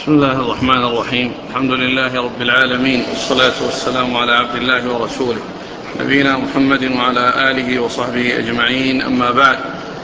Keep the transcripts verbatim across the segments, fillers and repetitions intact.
بسم الله الرحمن الرحيم. الحمد لله رب العالمين، والصلاة والسلام على عبد الله ورسوله نبينا محمد وعلى آله وصحبه أجمعين، أما بعد.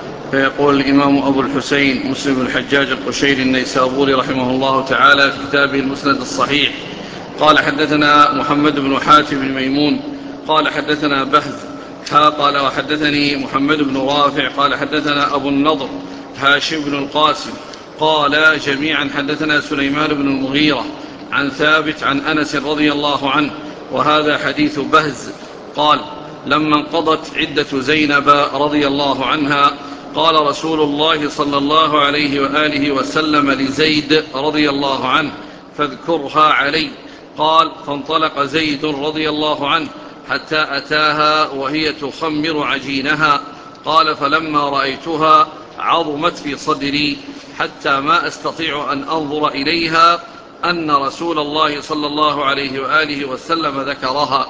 فيقول الإمام أبو الحسين مسلم بن الحجاج القشيري النيسابوري رحمه الله تعالى في كتابه المسند الصحيح: قال حدثنا محمد بن حاتم بن ميمون قال حدثنا بهز قال وحدثني محمد بن رافع قال حدثنا أبو النضر هاشم بن القاسم قال جميعا حدثنا سليمان بن المغيرة عن ثابت عن أنس رضي الله عنه، وهذا حديث بهز. قال: لما انقضت عدة زينب رضي الله عنها قال رسول الله صلى الله عليه وآله وسلم لزيد رضي الله عنه: فاذكرها علي. قال: فانطلق زيد رضي الله عنه حتى أتاها وهي تخمر عجينها. قال: فلما رأيتها عظمت في صدري حتى ما أستطيع أن أنظر إليها أن رسول الله صلى الله عليه وآله وسلم ذكرها،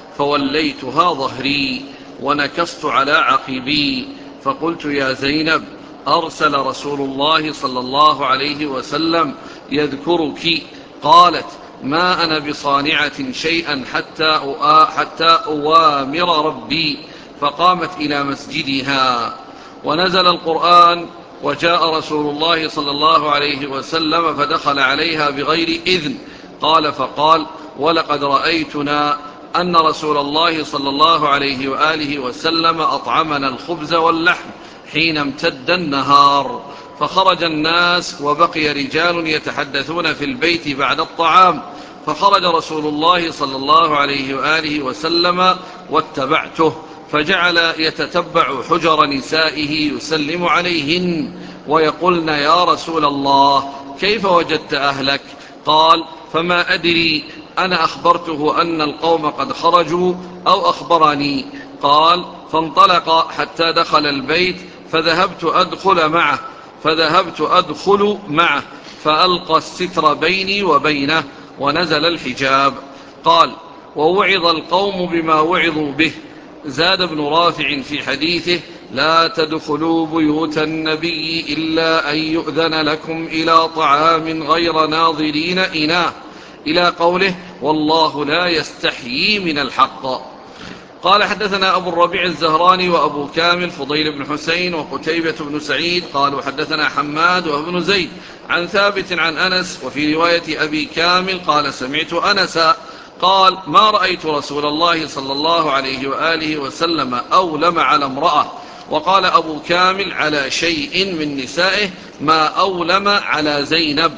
فوليتها ظهري ونكست على عقبي، فقلت: يا زينب، أرسل رسول الله صلى الله عليه وسلم يذكرك. قالت: ما أنا بصانعة شيئا حتى حتى أوامر ربي. فقامت إلى مسجدها ونزل القرآن: وجاء رسول الله صلى الله عليه وسلم فدخل عليها بغير إذن. قال فقال: ولقد رأيتنا أن رسول الله صلى الله عليه وآله وسلم أطعمنا الخبز واللحم حين امتد النهار. فخرج الناس وبقي رجال يتحدثون في البيت بعد الطعام، فخرج رسول الله صلى الله عليه وآله وسلم واتبعته، فجعل يتتبع حجر نسائه يسلم عليهن ويقولن: يا رسول الله، كيف وجدت أهلك؟ قال: فما أدري، أنا أخبرته أن القوم قد خرجوا أو أخبرني. قال: فانطلق حتى دخل البيت فذهبت أدخل معه فذهبت أدخل معه فألقى الستر بيني وبينه ونزل الحجاب. قال: ووعظ القوم بما وعظوا به. زاد ابن رافع في حديثه: لا تدخلوا بيوت النبي إلا أن يؤذن لكم إلى طعام غير ناظرين إناه، إلى قوله: والله لا يستحيي من الحق. قال: حدثنا أبو الربيع الزهراني وأبو كامل فضيل بن حسين وقتيبة بن سعيد قالوا حدثنا حماد وابن زيد عن ثابت عن أنس. وفي رواية أبي كامل قال: سمعت أنسا قال: ما رأيت رسول الله صلى الله عليه وآله وسلم أولم على امرأة. وقال أبو كامل: على شيء من نسائه ما أولم على زينب،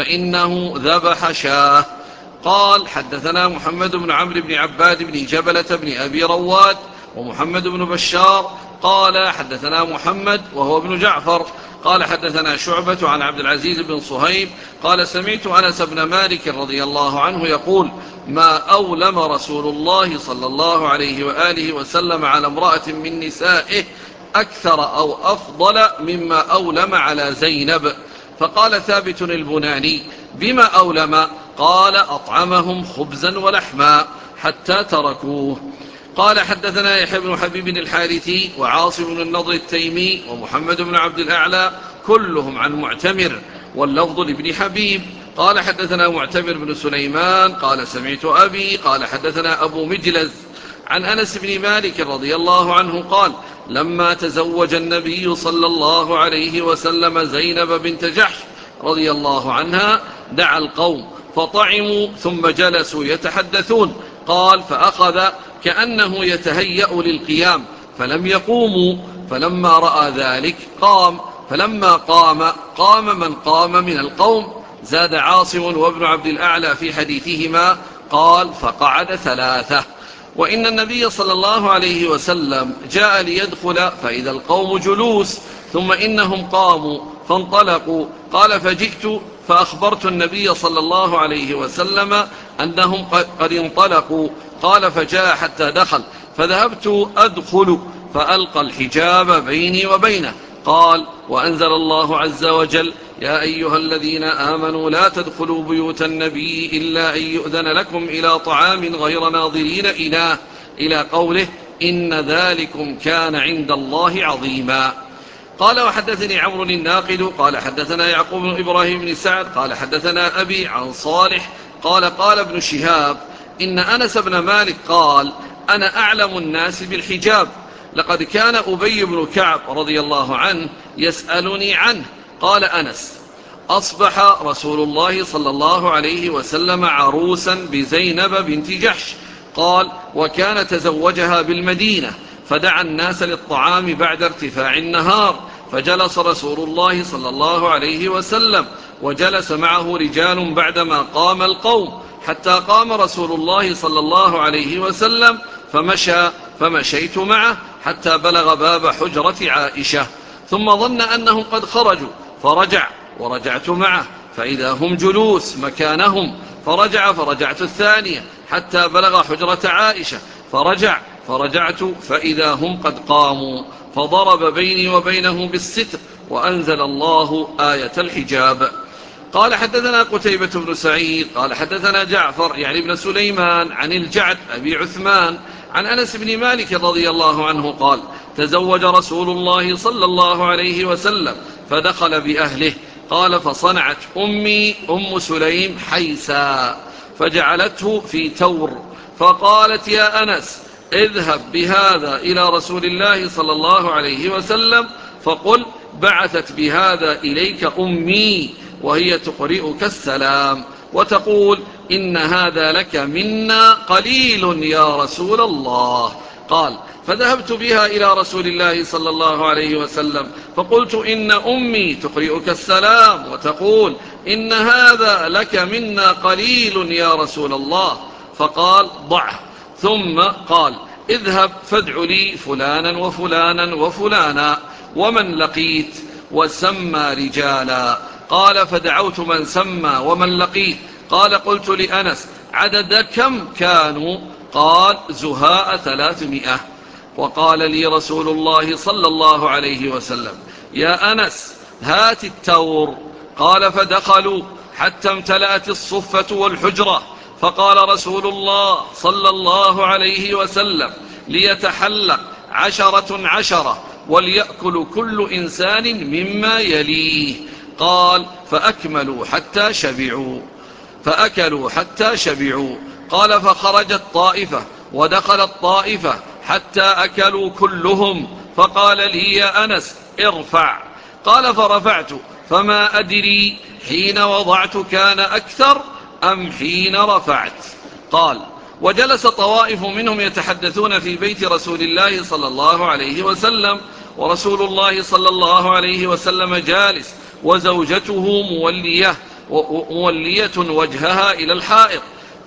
فإنه ذبح شاه. قال: حدثنا محمد بن عمرو بن عباد بن جبلة بن أبي رواد ومحمد بن بشار قال: حدثنا محمد وهو ابن جعفر قال: حدثنا شعبة عن عبد العزيز بن صهيب قال: سمعت أنس بن مالك رضي الله عنه يقول: ما أولم رسول الله صلى الله عليه وآله وسلم على امرأة من نسائه أكثر أو أفضل مما أولم على زينب. فقال ثابت البناني: بما أولم؟ قال: أطعمهم خبزا ولحما حتى تركوه. قال: حدثنا يحيى بن حبيب الحارثي وعاصم بن النضر التيمي ومحمد بن عبد الأعلى كلهم عن معتمر، واللفظ لابن حبيب. قال: حدثنا معتمر بن سليمان قال: سمعت أبي قال: حدثنا أبو مجلز عن أنس بن مالك رضي الله عنه قال: لما تزوج النبي صلى الله عليه وسلم زينب بنت جحش رضي الله عنها دعا القوم فطعموا ثم جلسوا يتحدثون. قال: فأخذ كأنه يتهيأ للقيام فلم يقوموا، فلما رأى ذلك قام، فلما قام قام من قام من القوم. زاد عاصم وابن عبد الأعلى في حديثهما قال: فقعد ثلاثة. وإن النبي صلى الله عليه وسلم جاء ليدخل فإذا القوم جلوس، ثم إنهم قاموا فانطلقوا. قال: فجئت فأخبرت النبي صلى الله عليه وسلم أنهم قد انطلقوا. قال: فجاء حتى دخل فذهبت أدخل فألقى الحجاب بيني وبينه. قال: وأنزل الله عز وجل: يا أيها الذين آمنوا لا تدخلوا بيوت النبي إلا أن يؤذن لكم إلى طعام غير ناظرين إناه، إلى قوله: إن ذلكم كان عند الله عظيما. قال وحدثني عمرو الناقد قال حدثنا يعقوب بن إبراهيم بن سعد قال حدثنا أبي عن صالح قال قال ابن شهاب إن أنس بن مالك قال أنا أعلم الناس بالحجاب، لقد كان أبي بن كعب رضي الله عنه يسألني عنه. قال أنس أصبح رسول الله صلى الله عليه وسلم عروسا بزينب بنت جحش، قال وكان تزوجها بالمدينة، فدعا الناس للطعام بعد ارتفاع النهار، فجلس رسول الله صلى الله عليه وسلم وجلس معه رجال بعدما قام القوم، حتى قام رسول الله صلى الله عليه وسلم فمشى فمشيت معه حتى بلغ باب حجرة عائشة، ثم ظن أنهم قد خرجوا فرجع، ورجعت معه فإذا هم جلوس مكانهم، فرجع فرجعت الثانية حتى بلغ حجرة عائشة، فرجع فرجعت فإذا هم قد قاموا، فضرب بيني وبينه بالستر، وأنزل الله آية الحجاب. قال حدثنا قتيبة بن سعيد قال حدثنا جعفر يعني ابن سليمان عن الجعد أبي عثمان عن أنس بن مالك رضي الله عنه قال تزوج رسول الله صلى الله عليه وسلم فدخل بأهله، قال فصنعت أمي أم سليم حيسا فجعلته في تور، فقالت يا أنس اذهب بهذا إلى رسول الله صلى الله عليه وسلم فقل بعثت بهذا إليك أمي وهي تقرئك السلام وتقول إن هذا لك منا قليل يا رسول الله. قال فذهبت بها إلى رسول الله صلى الله عليه وسلم فقلت إن أمي تقرئك السلام وتقول إن هذا لك منا قليل يا رسول الله، فقال ضعه، ثم قال اذهب فادع لي فلانا وفلانا وفلانا ومن لقيت، وسمى رجالا. قال فدعوت من سمى ومن لقيت. قال قلت لأنس عدد كم كانوا؟ قال زهاء ثلاثمائة. وقال لي رسول الله صلى الله عليه وسلم يا أنس هات التور. قال فدخلوا حتى امتلأت الصفة والحجرة، فقال رسول الله صلى الله عليه وسلم ليتحلق عشرة عشرة وليأكل كل إنسان مما يليه. قال فأكملوا حتى شبعوا فأكلوا حتى شبعوا. قال فخرجت طائفة ودخلت طائفة حتى أكلوا كلهم، فقال لي يا أنس ارفع. قال فرفعت فما أدري حين وضعت كان أكثر أم حين رفعت. قال وجلس طوائف منهم يتحدثون في بيت رسول الله صلى الله عليه وسلم، ورسول الله صلى الله عليه وسلم جالس وزوجته مولية, مولية وجهها إلى الحائط،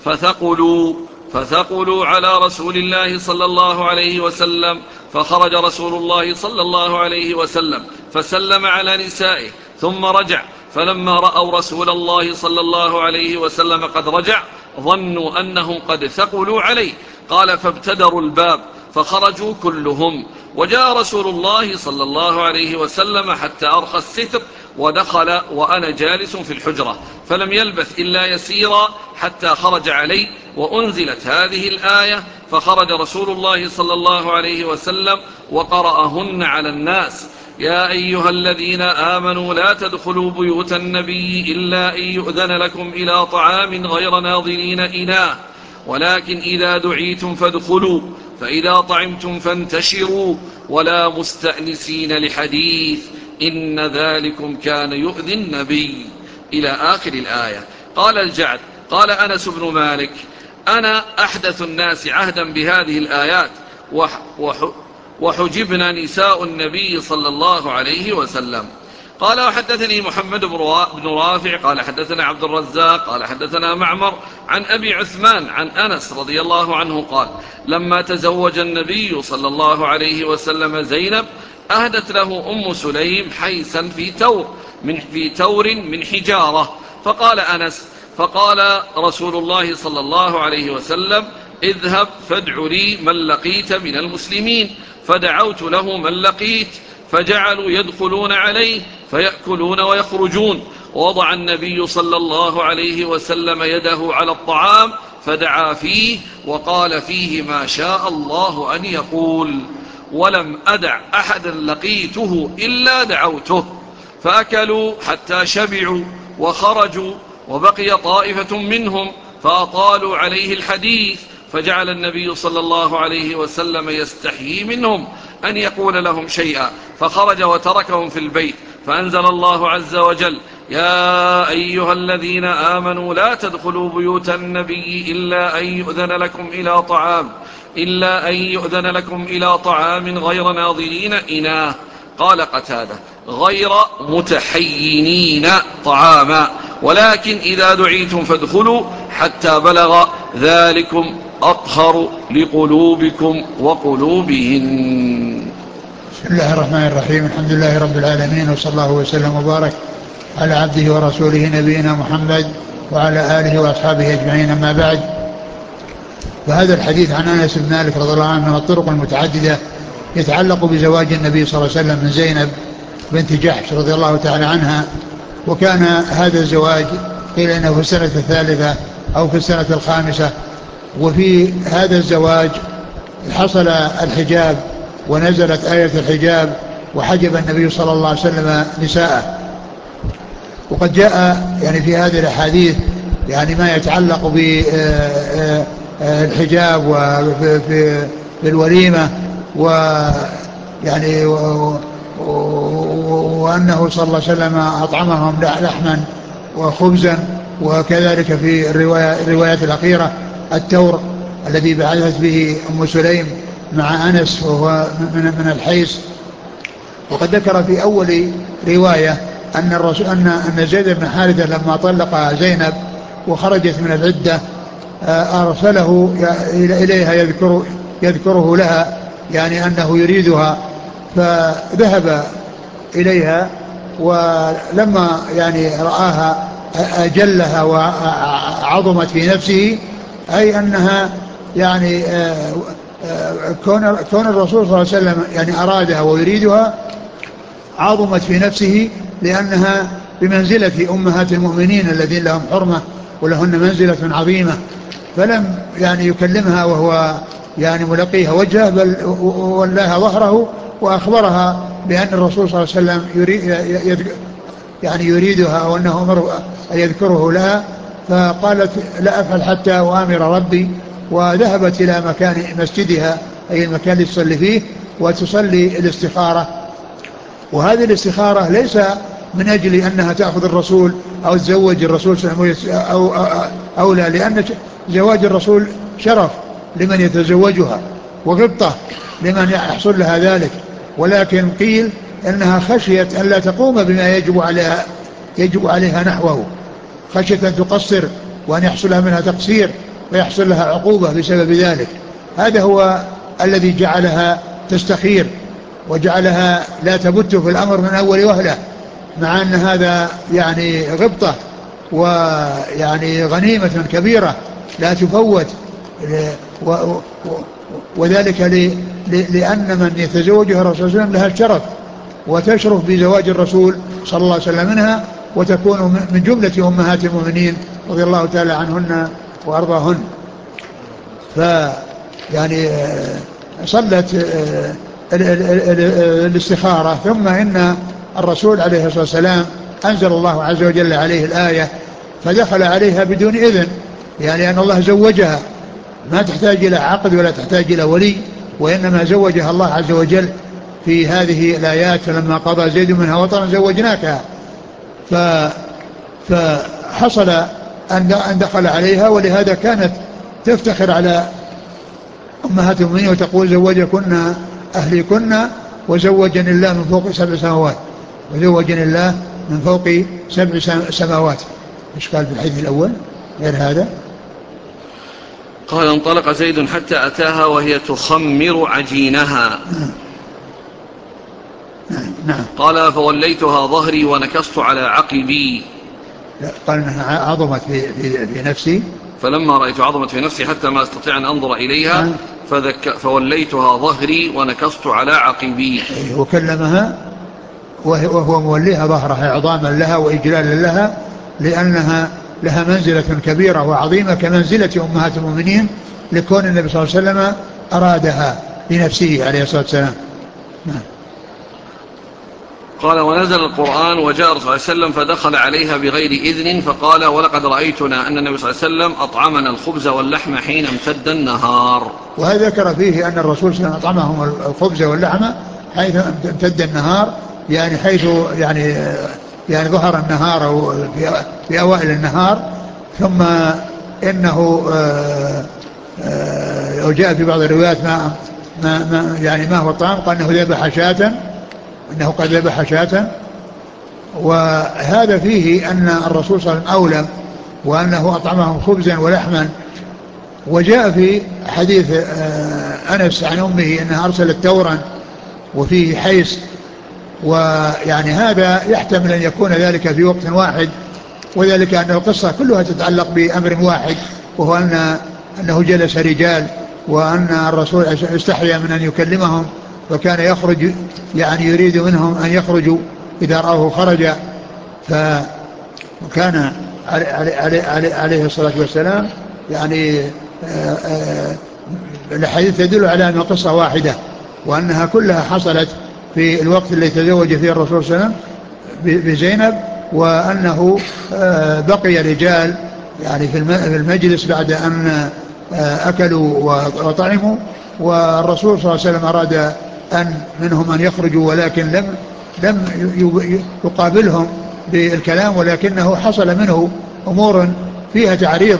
فثقلوا, فثقلوا على رسول الله صلى الله عليه وسلم، فخرج رسول الله صلى الله عليه وسلم فسلم على نسائه ثم رجع، فلما رأوا رسول الله صلى الله عليه وسلم قد رجع ظنوا أنهم قد ثقلوا عليه. قال فابتدروا الباب فخرجوا كلهم، وجاء رسول الله صلى الله عليه وسلم حتى أرخى الستر ودخل وأنا جالس في الحجرة، فلم يلبث إلا يسيرا حتى خرج علي وأنزلت هذه الآية، فخرج رسول الله صلى الله عليه وسلم وقرأهن على الناس: يا أيها الذين آمنوا لا تدخلوا بيوت النبي إلا أن يؤذن لكم إلى طعام غير ناظرين إناه، ولكن إذا دعيتم فادخلوا، فإذا طعمتم فانتشروا ولا مستأنسين لحديث، إن ذلكم كان يؤذي النبي، إلى آخر الآية. قال الجعد قال أنس بن مالك: أنا أحدث الناس عهدا بهذه الآيات، وح وح وحجبنا نساء النبي صلى الله عليه وسلم. قال وحدثني محمد بن رافع قال حدثنا عبد الرزاق قال حدثنا معمر عن أبي عثمان عن أنس رضي الله عنه قال: لما تزوج النبي صلى الله عليه وسلم زينب أهدت له أم سليم حيسا في تور من, في تور من حجارة. فقال أنس: فقال رسول الله صلى الله عليه وسلم: اذهب فادع لي من لقيت من المسلمين. فدعوت له من لقيت، فجعلوا يدخلون عليه فيأكلون ويخرجون. ووضع النبي صلى الله عليه وسلم يده على الطعام فدعا فيه وقال فيه ما شاء الله أن يقول. ولم أدع أحدا لقيته إلا دعوته. فأكلوا حتى شبعوا وخرجوا، وبقي طائفة منهم فأطالوا عليه الحديث، فجعل النبي صلى الله عليه وسلم يستحيي منهم أن يقول لهم شيئا، فخرج وتركهم في البيت. فأنزل الله عز وجل: يا أيها الذين آمنوا لا تدخلوا بيوت النبي إلا أن يؤذن لكم إلى طعام إلا أن يؤذن لكم إلى طعام غير ناظرين إناه. قال قتادة: غير متحينين طعاما، ولكن إذا دعيتم فادخلوا حتى بلغ ذلكم أطهر لقلوبكم وقلوبهن. بسم الله الرحمن الرحيم. الحمد لله رب العالمين، وصلى الله وسلم وبارك على عبده ورسوله نبينا محمد وعلى آله وأصحابه أجمعين. أما بعد، فهذا الحديث عن أنس بن مالك رضي الله عنه من الطرق المتعددة يتعلق بزواج النبي صلى الله عليه وسلم من زينب بنت جحش رضي الله تعالى عنها. وكان هذا الزواج قيل إنه في السنة الثالثة أو في السنة الخامسة. وفي هذا الزواج حصل الحجاب، ونزلت آية الحجاب، وحجب النبي صلى الله عليه وسلم نساءه. وقد جاء يعني في هذه الأحاديث يعني ما يتعلق بالحجاب وفي الوليمة، ويعني وأنه صلى الله عليه وسلم أطعمهم لحما وخبزا، وكذلك في الرواية الروايات الأخيرة التور الذي بعثت به أم سليم مع أنس وهو من الحيس. وقد ذكر في أول رواية أن الرسول أن أن زيد بن حارثة لما طلق زينب وخرجت من العدة أرسله إليها يذكر يذكره لها، يعني أنه يريدها، فذهب إليها، ولما يعني رآها أجلها وعظمت في نفسه، أي أنها يعني كون كون الرسول صلى الله عليه وسلم يعني أرادها ويريدها عظمت في نفسه، لأنها بمنزلة أمهات المؤمنين الذين لهم حرمة ولهن منزلة عظيمة. فلم يعني يكلمها وهو يعني ملقيها وجهه، بل ولاها ظهره وأخبرها بأن الرسول صلى الله عليه وسلم يريد يعني يريدها، أو أنه أمر أن يذكره لها. فقالت: لا أفعل حتى أؤامر ربي. وذهبت إلى مكان مسجدها، أي المكان اللي تصلي فيه، وتصلي الاستخارة. وهذه الاستخارة ليس من أجل أنها تأخذ الرسول أو تزوج الرسول أو, أو, أو لا، لأن زواج الرسول شرف لمن يتزوجها وغبطة لمن يحصل لها ذلك. ولكن قيل أنها خشيت أن لا تقوم بما يجب عليها يجب عليها نحوه، خشية أن تقصر وأن يحصل لها منها تقصير ويحصل لها عقوبة بسبب ذلك. هذا هو الذي جعلها تستخير وجعلها لا تبت في الأمر من أول وهلة، مع أن هذا يعني غبطة ويعني غنيمة كبيرة لا تفوت، وذلك لأن من يتزوجها الرسول صلى الله عليه وسلم لها الشرف، وتشرف بزواج الرسول صلى الله عليه وسلم منها، وتكون من جملة أمهات المؤمنين رضي الله تعالى عنهن وأرضاهن. فيعني صلت الاستخارة، ثم إن الرسول عليه الصلاة والسلام أنزل الله عز وجل عليه الآية، فدخل عليها بدون إذن، يعني أن الله زوجها، ما تحتاج إلى عقد ولا تحتاج إلى ولي، وإنما زوجها الله عز وجل في هذه الآيات: فلما قضى زيد منها وطرا زوجناكها. فحصل أن دخل عليها، ولهذا كانت تفتخر على أمهات المؤمنين وتقول: زوجكن أهلكن وزوجني الله من فوق سبع سماوات وزوجني الله من فوق سبع سماوات. إيش قال في الحديث الأول غير هذا؟ قال: انطلق زيد حتى أتاها وهي تخمر عجينها. نعم. قال: فوليتها ظهري ونكصت على عقبي. لا، قال انها عظمت في, في, في نفسي، فلما رأيت عظمت في نفسي حتى ما استطيع أن أنظر إليها فذك فوليتها ظهري ونكصت على عقبي. وكلمها وهو موليها ظهرها عظاما لها وإجلالا لها، لأنها لها منزلة كبيرة وعظيمة كمنزلة أمهات المؤمنين، لكون النبي صلى الله عليه وسلم أرادها لنفسه عليه الصلاة والسلام. نعم. قال ونزل القرآن وجاء الرسول صلى الله عليه وسلم فدخل عليها بغير إذن فقال ولقد رأيتنا أن النبي صلى الله عليه وسلم أطعمنا الخبز واللحم حين امتد النهار. وهذا ذكر فيه أن الرسول صلى الله عليه وسلم أطعمهم الخبز واللحم حيث امتد النهار، يعني حيث يعني يعني ظهر النهار أو في, في أوائل النهار، ثم إنه آآ آآ وجاء في بعض الروايات ما, ما, ما يعني ما هو الطعام، قال أنه ذبح شاة، أنه قد ذبح شاة. وهذا فيه أن الرسول صلى الله عليه وسلم أولم، وأنه أطعمهم خبزا ولحما. وجاء في حديث أنس عن أمه أنها أرسلت تورا وفيه حيس، ويعني هذا يحتمل أن يكون ذلك في وقت واحد، وذلك أن القصة كلها تتعلق بأمر واحد، وهو أن أنه جلس رجال، وأن الرسول استحيا من أن يكلمهم، وكان يخرج يعني يريد منهم أن يخرجوا إذا رأوه خرج. فكان عليه, عليه, عليه الصلاة والسلام يعني الحديث تدل على أن قصة واحدة، وأنها كلها حصلت في الوقت الذي تزوج فيه الرسول صلى الله عليه وسلم بزينب، وأنه بقي رجال يعني في المجلس بعد أن أكلوا وطعموا، والرسول صلى الله عليه وسلم أراد أن منهم أن يخرجوا، ولكن لم لم يقابلهم بالكلام، ولكنه حصل منه أمور فيها تعريض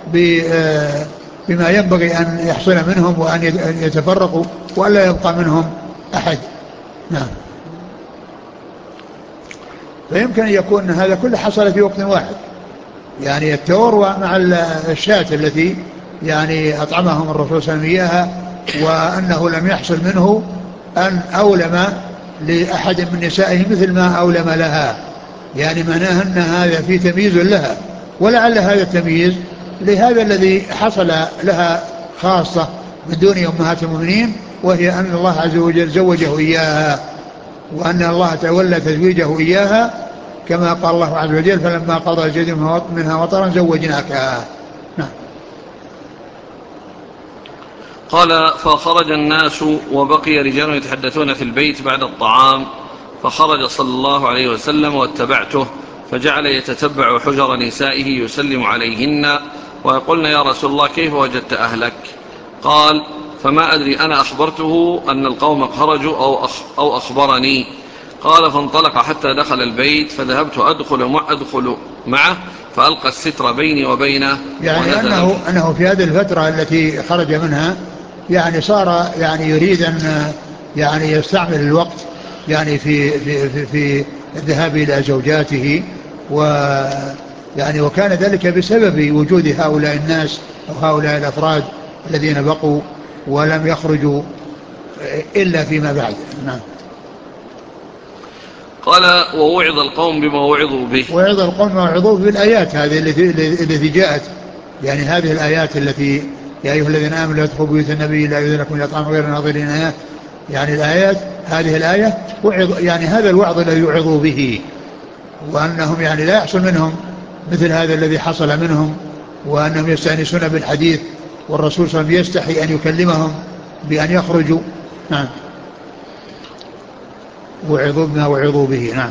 بما ينبغي أن يحصل منهم، وأن يتفرقوا وألا يبقى منهم أحد. نعم. فيمكن أن يكون هذا كله حصل في وقت واحد، يعني التور مع الشاة التي يعني أطعمهم الرسول صلى الله عليه وسلم إياها، وأنه لم يحصل منه أن أولم لأحد من نسائه مثل ما أولم لها، يعني معناه أن هذا في تمييز لها، ولعل هذا التمييز لهذا الذي حصل لها خاصة من دون أمهات المؤمنين، وهي أن الله عز وجل زوجه إياها، وأن الله تولى تزويجه إياها، كما قال الله عز وجل فلما قضى زيد منها وطرا زوجناكها. نعم. قال فخرج الناس وبقي رجال يتحدثون في البيت بعد الطعام، فخرج صلى الله عليه وسلم واتبعته، فجعل يتتبع حجر نسائه يسلم عليهن ويقولن يا رسول الله كيف وجدت أهلك؟ قال فما أدري أنا أخبرته أن القوم خرجوا أو, أو أخبرني. قال فانطلق حتى دخل البيت، فذهبت أدخل, أدخل معه فألقى الستر بيني وبينه. يعني أنه, أنه في هذه الفترة التي خرج منها يعني صار يعني يريد أن يعني يستعمل الوقت يعني في, في, في, في الذهاب إلى زوجاته، ويعني وكان ذلك بسبب وجود هؤلاء الناس أو هؤلاء الأفراد الذين بقوا ولم يخرجوا إلا فيما بعد. نعم. قال ووعظ القوم بما وعظوا به. وعظ القوم بما وعظوا بالآيات هذه التي جاءت، يعني هذه الآيات التي يا أيها الذين آمنوا لا تدخلوا بيوت النبي لا يؤذن لكم إلى طعام غير ناظرين إناه، يعني الآيات هذه الآية وعظ، يعني هذا الوعظ الذي يوعظوا به، وأنهم يعني لا يحصل منهم مثل هذا الذي حصل منهم، وأنهم يستأنسون بالحديث، والرسول صلى الله عليه وسلم يستحي أن يكلمهم بأن يخرجوا. نعم. وعظوا بما وعظوا به. نعم.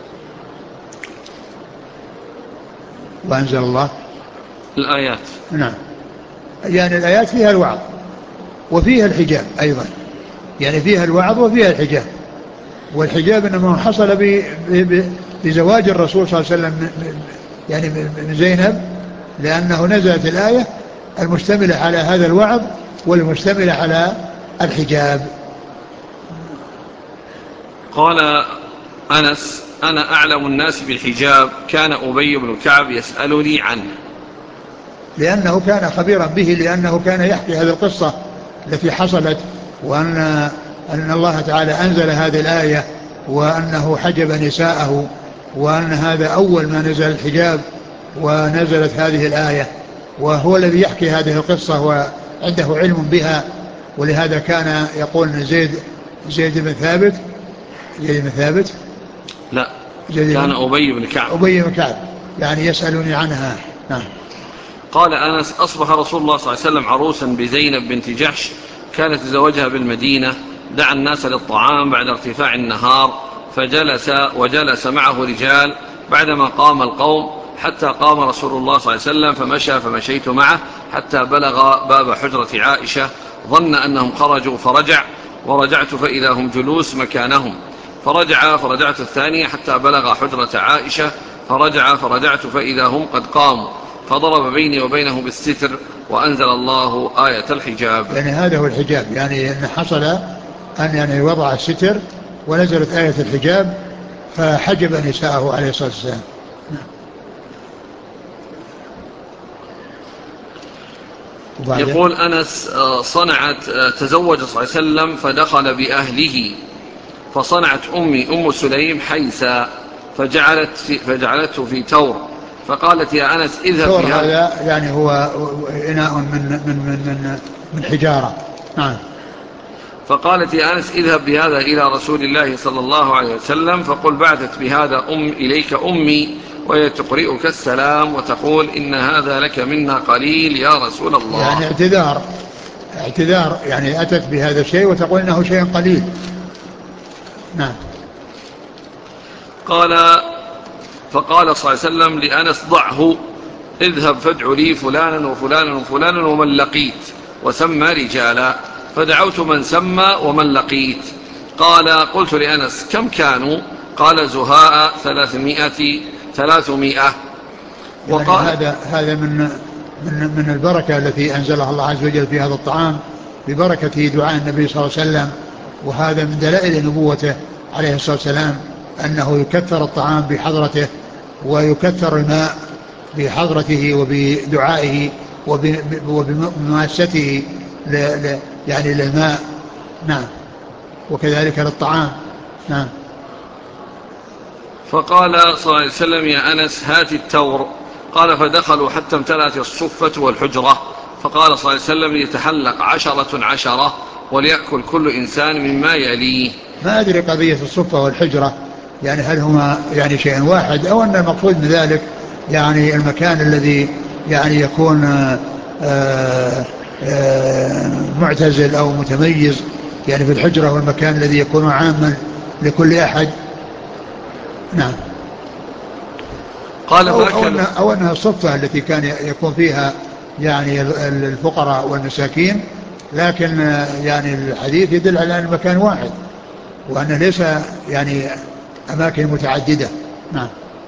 وأنزل الله الآيات. نعم. يعني الآيات فيها الوعظ وفيها الحجاب أيضا، يعني فيها الوعظ وفيها الحجاب. والحجاب إنما حصل بزواج الرسول صلى الله عليه وسلم يعني من زينب، لأنه نزلت الآية المشتملة على هذا الوعظ والمشتملة على الحجاب. قال أنس أنا أعلم الناس بالحجاب، كان أبي بن كعب يسألني عنه، لأنه كان خبيرا به، لأنه كان يحكي هذه القصة التي حصلت، وأن أن الله تعالى أنزل هذه الآية، وأنه حجب نساءه، وأن هذا أول ما نزل الحجاب ونزلت هذه الآية، وهو الذي يحكي هذه القصة وعنده علم بها. ولهذا كان يقول زيد زيد بن ثابت زيد بن ثابت لا كان أبي بن كعب أبي بن كعب يعني يسألني عنها. نعم. قال أنس أصبح رسول الله صلى الله عليه وسلم عروسا بزينب بنت جحش كانت تزوجها بالمدينة، دعا الناس للطعام بعد ارتفاع النهار، فجلس وجلس معه رجال بعدما قام القوم، حتى قام رسول الله صلى الله عليه وسلم فمشى فمشيت معه حتى بلغ باب حجرة عائشة، ظن أنهم خرجوا فرجع، ورجعت فإذا هم جلوس مكانهم، فرجع فرجعت الثانية حتى بلغ حجرة عائشة، فرجع فرجعت فإذا هم قد قاموا، فضرب بيني وبينه بالستر، وأنزل الله آية الحجاب. يعني هذا هو الحجاب، يعني أن حصل أن يعني وضع الستر ونزلت آية الحجاب فحجب نساءه عليه الصلاة والسلام. يقول أنس صنعت تزوج صلى الله عليه وسلم فدخل بأهله، فصنعت أمي أم سليم حيثا فجعلت في فجعلته في تور، فقالت يا أنس اذهب تور بهذا، هذا يعني هو إناء من من من من, من حجارة. نعم. فقالت يا أنس اذهب بهذا إلى رسول الله صلى الله عليه وسلم، فقل بعثت بهذا أم إليك أمي وهي تقرئك السلام وتقول إن هذا لك منا قليل يا رسول الله. يعني اعتذار اعتذار يعني أتت بهذا الشيء وتقول إنه شيء قليل. نعم. قال فقال صلى الله عليه وسلم لأنس ضعه، اذهب فادع لي فلانا وفلانا وفلانا ومن لقيت، وسمى رجالا، فدعوت من سمى ومن لقيت. قال قلت لأنس كم كانوا؟ قال زهاء ثلاثمائة ثلاثمائة. يعني وقال هذا هذا من من من البركة التي أنزلها الله عز وجل في هذا الطعام ببركة دعاء النبي صلى الله عليه وسلم، وهذا من دلائل نبوته عليه الصلاة والسلام أنه يكثر الطعام بحضرته ويكثر الماء بحضرته وبدعائه وبمماسته يعني للماء. نعم. وكذلك للطعام. نعم. فقال صلى الله عليه وسلم يا أنس هات التور. قال فدخلوا حتى امتلأت الصفة والحجرة، فقال صلى الله عليه وسلم يتحلق عشرة عشرة وليأكل كل إنسان مما يليه. ما أدري قضية الصفة والحجرة يعني هل هما يعني شيء واحد أو أن المقصود من ذلك يعني المكان الذي يعني يكون آآ آآ معتزل أو متميز يعني في الحجرة، والمكان الذي يكون عاما لكل أحد. نعم. قال أو, أو, فأكلوا أنها أو أنها الصفة التي كان يكون فيها يعني الفقراء والمساكين، لكن يعني الحديث يدل على أن المكان واحد وأنه ليس يعني أماكن متعددة. نعم.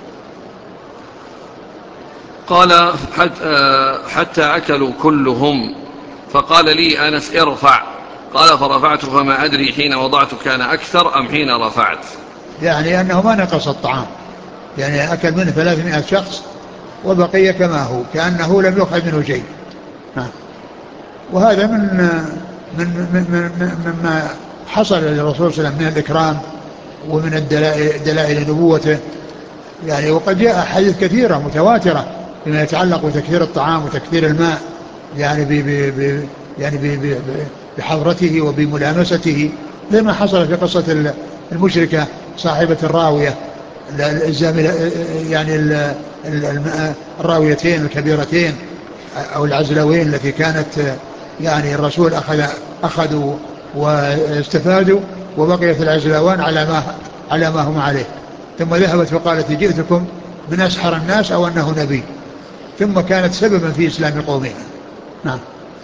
قال حتى أكلوا كلهم، فقال لي أنس ارفع. قال فرفعت فما أدري حين وضعت كان أكثر أم حين رفعت. يعني أنه ما نقص الطعام، يعني أكل منه ثلاثمائة شخص وبقي كما هو كأنه لم يأخذ منه شيء. نعم. وهذا من من من من مما حصل للرسول صلى الله عليه وسلم من الإكرام ومن الدلائل دلائل نبوته يعني. وقد جاء حديث كثيرة متواترة فيما يتعلق بتكثير الطعام وتكثير الماء يعني ب ب يعني ب بحضرته وبملامسته، زي ما حصل في قصة المشركة صاحبة الراوية الزاملة يعني الراويتين الكبيرتين أو العزلوين التي كانت يعني الرسول أخذ أخذوا واستفادوا وبقيت العزلوان على ما على ما هم عليه، ثم ذهبت وقالت جئتكم من أسحر الناس أو أنه نبي، ثم كانت سببا في إسلام قومها. نعم.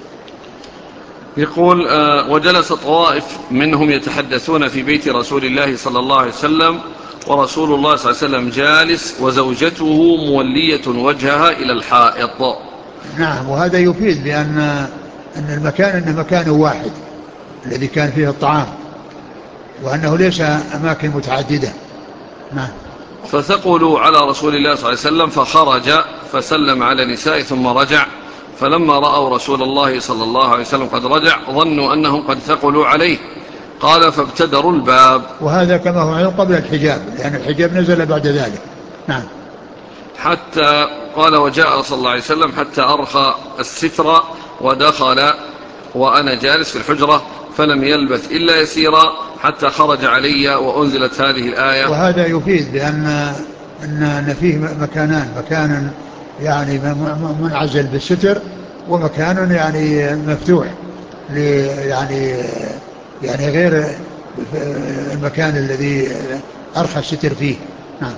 يقول آه وجلس طوائف منهم يتحدثون في بيت رسول الله صلى الله عليه وسلم، ورسول الله صلى الله عليه وسلم جالس وزوجته مولية وجهها إلى الحائط. نعم. وهذا يفيد بأن أن المكان أنه مكان واحد الذي كان فيه الطعام، وأنه ليس أماكن متعددة. نعم. فثقلوا على رسول الله صلى الله عليه وسلم فخرج فسلم على نساء ثم رجع، فلما رأوا رسول الله صلى الله عليه وسلم قد رجع ظنوا أنهم قد ثقلوا عليه. قال فابتدروا الباب. وهذا كما هو معلوم قبل الحجاب، لأن الحجاب نزل بعد ذلك. نعم. حتى قال وجاء صلى الله عليه وسلم حتى أرخى الستر ودخل وأنا جالس في الحجرة، فلم يلبث إلا يسيرا حتى خرج علي وأنزلت هذه الآية. وهذا يفيد بأن أن فيه مكانان، مكان يعني منعزل بالستر، ومكان يعني مفتوح يعني يعني غير المكان الذي أرخى الستر فيه. نعم.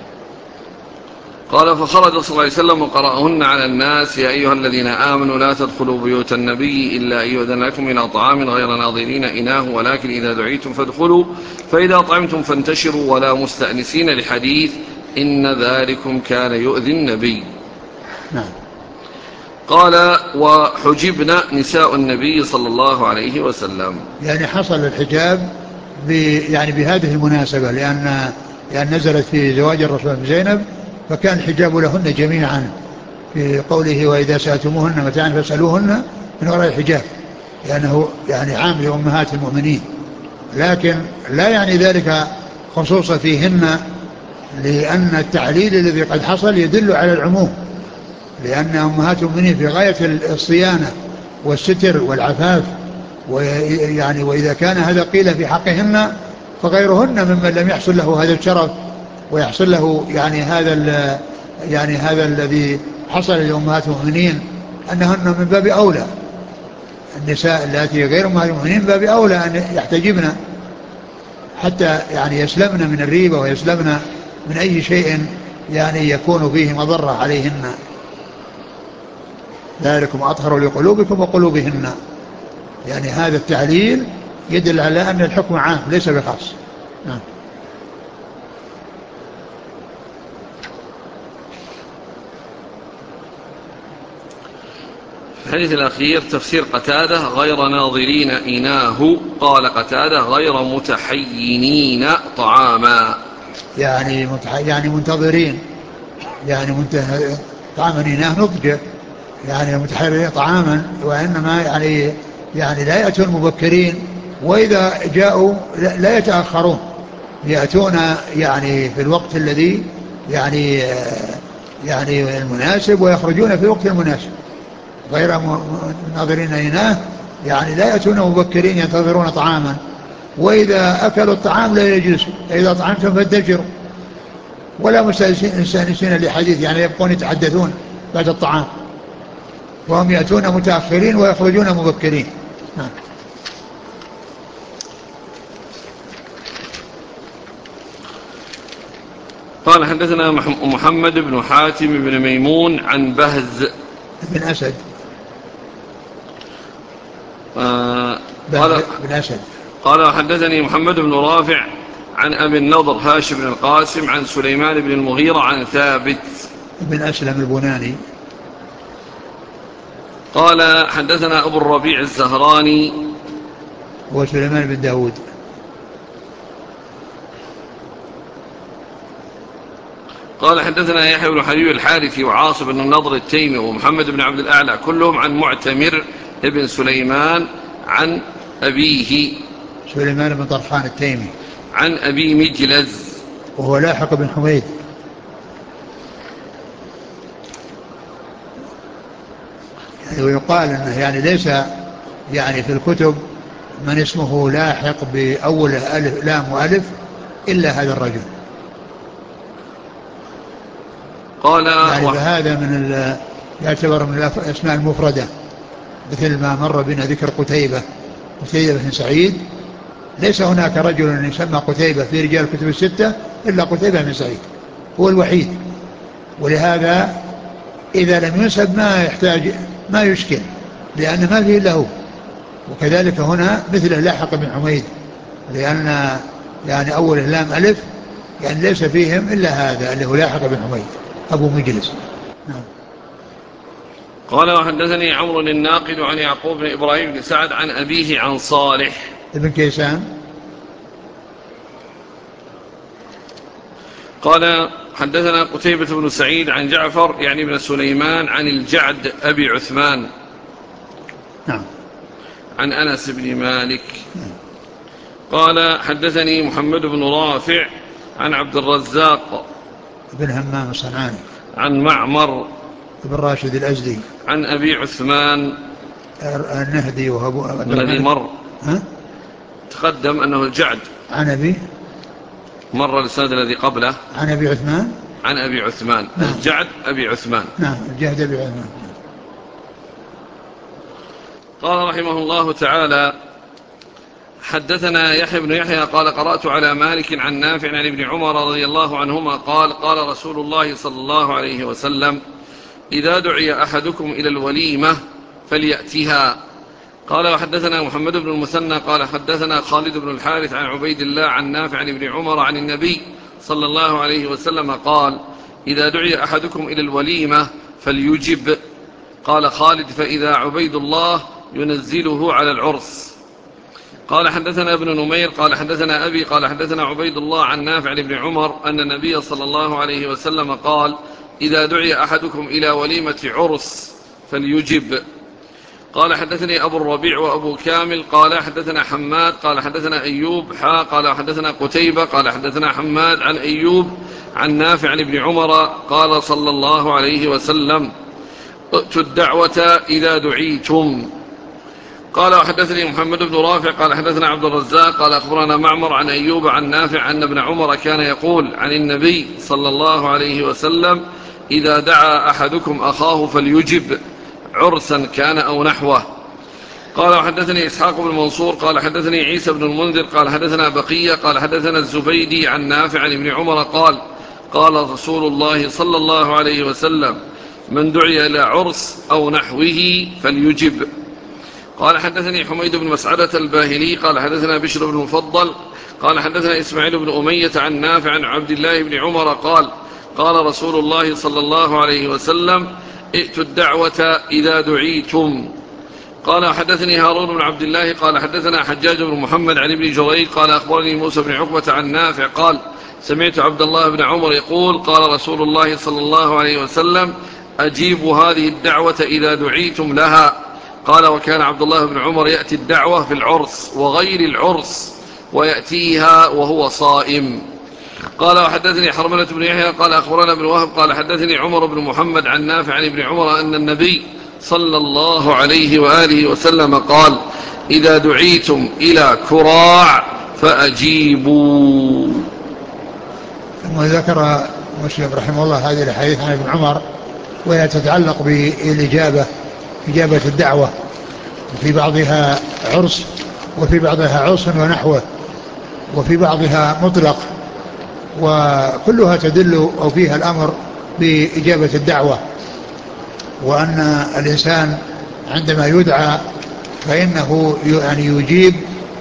قال فخرج صلى الله عليه وسلم وقرأهن على الناس: يا أيها الذين آمنوا لا تدخلوا بيوت النبي إلا أن يؤذن لكم إلى طعام غير ناظرين إناه ولكن إذا دعيتم فادخلوا فإذا طعمتم فانتشروا ولا مستأنسين لحديث إن ذلكم كان يؤذي النبي. نعم. قال وحجبنا نساء النبي صلى الله عليه وسلم. يعني حصل الحجاب يعني بهذه المناسبة، لأن لأن نزلت في زواج الرسول بزينب فكان الحجاب لهن جميعا في قوله وإذا سألتموهن متاعا فاسألوهن من وراء الحجاب، لأنه يعني عام لأمهات المؤمنين، لكن لا يعني ذلك خصوصا فيهن، لأن التعليل الذي قد حصل يدل على العموم، لأن أمهات المؤمنين في غاية الصيانة والستر والعفاف، ويعني وإذا كان هذا قيل في حقهن فغيرهن ممن لم يحصل له هذا الشرف ويحصل له يعني هذا يعني هذا الذي حصل لأمهات المؤمنين أنهن من باب أولى، النساء التي غير أمهات المؤمنين من باب أولى أن يحتجبن حتى يعني يسلمن من الريبة ويسلمن من أي شيء يعني يكون فيه مضرة عليهن. ذلكم أطهر لقلوبكم وقلوبهن، يعني هذا التعليل يدل على أن الحكم عام ليس بخاص. نعم. الحديث الأخير تفسير قتادة غير ناظرين إناه، قال قتادة غير متحينين طعاما، يعني متح... يعني منتظرين، يعني منته... طعاما إناه نضجه، يعني متحيرين طعاما، وإنما يعني يعني لا يأتون مبكرين، وإذا جاءوا لا يتأخرون، يأتون يعني في الوقت الذي يعني يعني المناسب ويخرجون في الوقت المناسب، غير ناظرين إناه يعني لا يأتون مبكرين ينتظرون طعاما، وإذا أكلوا الطعام لا يجلسوا، إذا طعمتم فانتشروا ولا مستأنسين لحديث، يعني يبقون يتحدثون بعد الطعام، وهم يأتون متأخرين ويخرجون مبكرين. نعم. قال حدثنا محمد بن حاتم بن ميمون عن بهز بن أسد آه قال بن أسد قال حدثني محمد بن رافع عن أبي النضر هاشم بن القاسم عن سليمان بن المغيرة عن ثابت بن أسلم البناني. قال حدثنا أبو الربيع الزهراني وسليمان بن داود. قال حدثنا يحيى بن حبيب الحارثي وعاصم بن النضر التيمي ومحمد بن عبد الأعلى كلهم عن معتمر ابن سليمان عن أبيه سليمان بن طرخان التيمي عن أبي مجلز وهو لاحق بن حميد. يعني ويقال أنه يعني ليس يعني في الكتب من اسمه لاحق بأول ألف لام وألف إلا هذا الرجل. قال يعني فهذا من يعتبر من الأسماء المفردة، مثل ما مر بنا ذكر قتيبة قتيبة بن سعيد، ليس هناك رجل يسمى قتيبة في رجال الكتب الستة إلا قتيبة بن سعيد، هو الوحيد، ولهذا إذا لم ينسب ما يحتاج ما يشكل لأن ما فيه إلا هو. وكذلك هنا مثله لاحق بن حميد، لأن يعني أول لام ألف يعني ليس فيهم إلا هذا اللي هو لاحق بن حميد أبو مجلس. نعم. قال وحدثني عمرو الناقد عن يعقوب بن إبراهيم بن سعد عن أبيه عن صالح ابن كيسان. قال حدثنا قتيبة بن سعيد عن جعفر يعني بن سليمان عن الجعد أبي عثمان نعم. عن أنس بن مالك قال حدثني محمد بن رافع عن عبد الرزاق بن همام الصنعاني عن معمر بن راشد الأزدي عن أبي عثمان النهدي وأبو الذي مر ها؟ تقدم أنه الجعد عن أبي مر الإسناد الذي قبله عن أبي عثمان عن أبي عثمان. نعم. الجعد أبي عثمان. نعم الجعد أبي عثمان. قال رحمه الله تعالى حدثنا يحيى بن يحيى قال قرأت على مالك عن نافع عن ابن عمر رضي الله عنهما قال قال رسول الله صلى الله عليه وسلم إذا دعي أحدكم إلى الوليمة فليأتها. قال وحدثنا محمد بن المثنى قال حدثنا خالد بن الحارث عن عبيد الله عن نافع عن ابن عمر عن النبي صلى الله عليه وسلم قال إذا دعي أحدكم إلى الوليمة فليجب. قال خالد فإذا عبيد الله ينزله على العرس. قال حدثنا ابن نمير قال حدثنا أبي قال حدثنا عبيد الله عن نافع عن ابن عمر أن النبي صلى الله عليه وسلم قال إذا دعي أحدكم إلى وليمة عرس فليجب. قال حدثني أبو الربيع وأبو كامل قال حدثنا حماد قال حدثنا أيوب حا قال حدثنا قتيبة قال حدثنا حماد عن أيوب عن نافع عن ابن عمر قال صلى الله عليه وسلم ائتوا الدعوة إذا دعيتم. قال وحدثني محمد بن رافع قال حدثنا عبد الرزاق قال أخبرنا معمر عن أيوب عن نافع أن ابن عمر كان يقول عن النبي صلى الله عليه وسلم إذا دعا أحدكم أخاه فليجب عرسا كان أو نحوه. قال وحدثني إسحاق بن منصور قال حدثني عيسى بن المنذر قال حدثنا بقية قال حدثنا الزبيدي عن نافع عن ابن عمر قال قال رسول الله صلى الله عليه وسلم من دعي إلى عرس أو نحوه فليجب. قال حدثني حميد بن مسعدة الباهلي قال حدثنا بشر بن المفضل قال حدثنا إسماعيل بن أمية عن نافع عن عبد الله بن عمر قال قال رسول الله صلى الله عليه وسلم ائتوا الدعوة إذا دعيتم. قال حدثني هارون بن عبد الله قال حدثنا حجاج بن محمد عن ابن جريج قال أخبرني موسى بن عقبة عن نافع قال سمعت عبد الله بن عمر يقول قال رسول الله صلى الله عليه وسلم أجيبوا هذه الدعوة إذا دعيتم لها. قال وكان عبد الله بن عمر يأتي الدعوة في العرس وغير العرس ويأتيها وهو صائم. قال وحدثني حرملة بن يحيى قال أخبرنا ابن وهب قال حدثني عمر بن محمد عن نافع عن ابن عمر أن النبي صلى الله عليه وآله وسلم قال إذا دعيتم إلى كراع فأجيبوا. ثم ذكر مسلم رحمه الله هذه الحديث عن ابن عمر وهي تتعلق بالإجابة إجابة الدعوة وفي بعضها عرس وفي بعضها عرس ونحوه وفي بعضها مطلق وكلها تدل أو فيها الأمر بإجابة الدعوة وأن الإنسان عندما يدعى فإنه يعني يجيب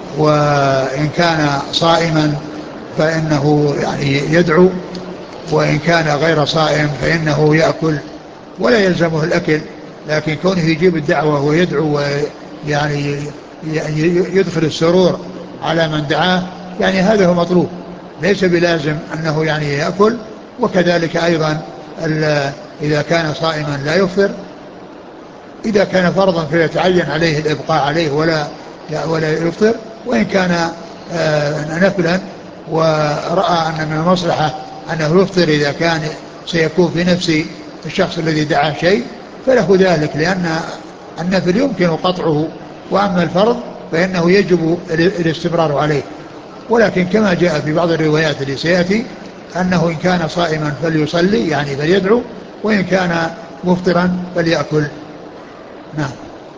وإن كان صائما فإنه يعني يدعو وإن كان غير صائم فإنه يأكل ولا يلزمه الأكل لكن كونه يجيب الدعوة ويدعو ويعني يدخل السرور على من دعاه يعني هذا هو مطلوب ليس بلازم أنه يعني يأكل. وكذلك أيضا إذا كان صائما لا يفطر إذا كان فرضا فيتعين عليه الإبقاء عليه ولا ولا يفطر وإن كان نفلا ورأى أن من المصلحة أنه يفطر إذا كان سيكون في نفس الشخص الذي دعا شيء فله ذلك لأن النفل يمكن قطعه وأما الفرض فإنه يجب الاستمرار عليه. ولكن كما جاء في بعض الروايات التي سيأتي أنه إن كان صائما فليصلي يعني فليدعو وإن كان مفطرا فليأكل. نعم.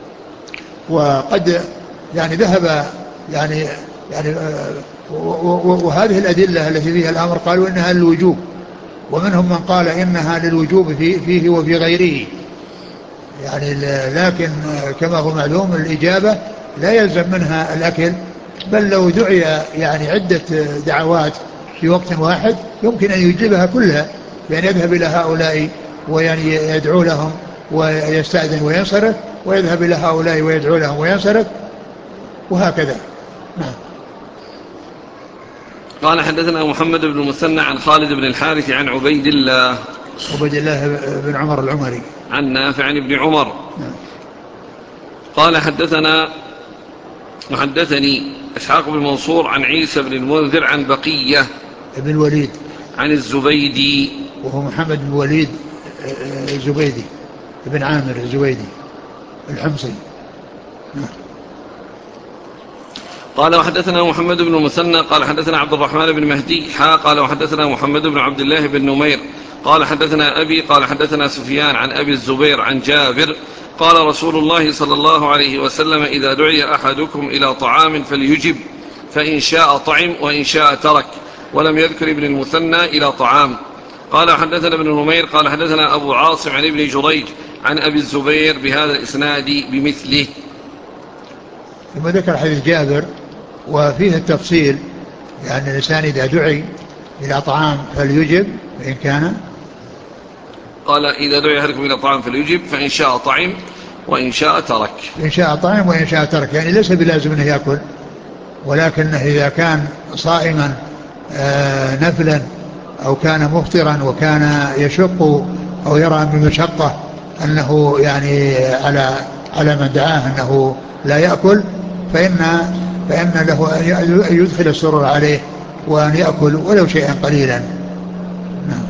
وقد يعني ذهب يعني يعني وهذه الأدلة التي فيها الأمر قالوا إنها للوجوب ومنهم من قال إنها للوجوب فيه وفي غيره يعني لكن كما هو معلوم الإجابة لا يلزم منها الأكل بل لو دعي يعني عدة دعوات في وقت واحد يمكن أن يجيبها كلها بأن يذهب إلى هؤلاء ويعني يدعو لهم ويستأذن وينصرف ويذهب إلى هؤلاء ويدعو لهم وينصرف وهكذا. نعم. قال حدثنا محمد بن المثنى عن خالد بن الحارث عن عبيد الله عبيد الله بن عمر العمري عن نافع عن ابن عمر. نعم. قال حدثنا وحدثني إسحاق بن منصور عن عيسى بن المنذر عن بقية ابن الوليد عن الزبيدي وهو محمد بن الوليد الزبيدي ابن عامر الزبيدي الحمصي. نعم. قال وحدثنا محمد بن المثنى قال حدثنا عبد الرحمن بن مهدي حا قال وحدثنا محمد بن عبد الله بن نمير قال حدثنا أبي قال حدثنا سفيان عن أبي الزبير عن جابر قال رسول الله صلى الله عليه وسلم: إذا دعي أحدكم إلى طعام فليجب، فإن شاء طعم وإن شاء ترك. ولم يذكر ابن المثنى إلى طعام. قال حدثنا ابن نمير قال حدثنا أبو عاصم عن ابن جريج عن أبي الزبير بهذا الإسناد بمثله. ثم ذكر حديث جابر وفيه التفصيل، يعني الإنسان إذا دعي إلى طعام فليجب فإن كان قال: إذا دعي أحدكم إلى طعام فليجب، فإن شاء طعم وإن شاء ترك. إن شاء طعم وإن شاء ترك، يعني ليس بلازم أنه يأكل، ولكنه إذا كان صائما آه نفلا أو كان مفطرا وكان يشق أو يرى من مشقة أنه يعني على على من دعاه أنه لا يأكل، فإن فإن له أن يدخل السرور عليه وأن يأكل ولو شيئا قليلا. نعم.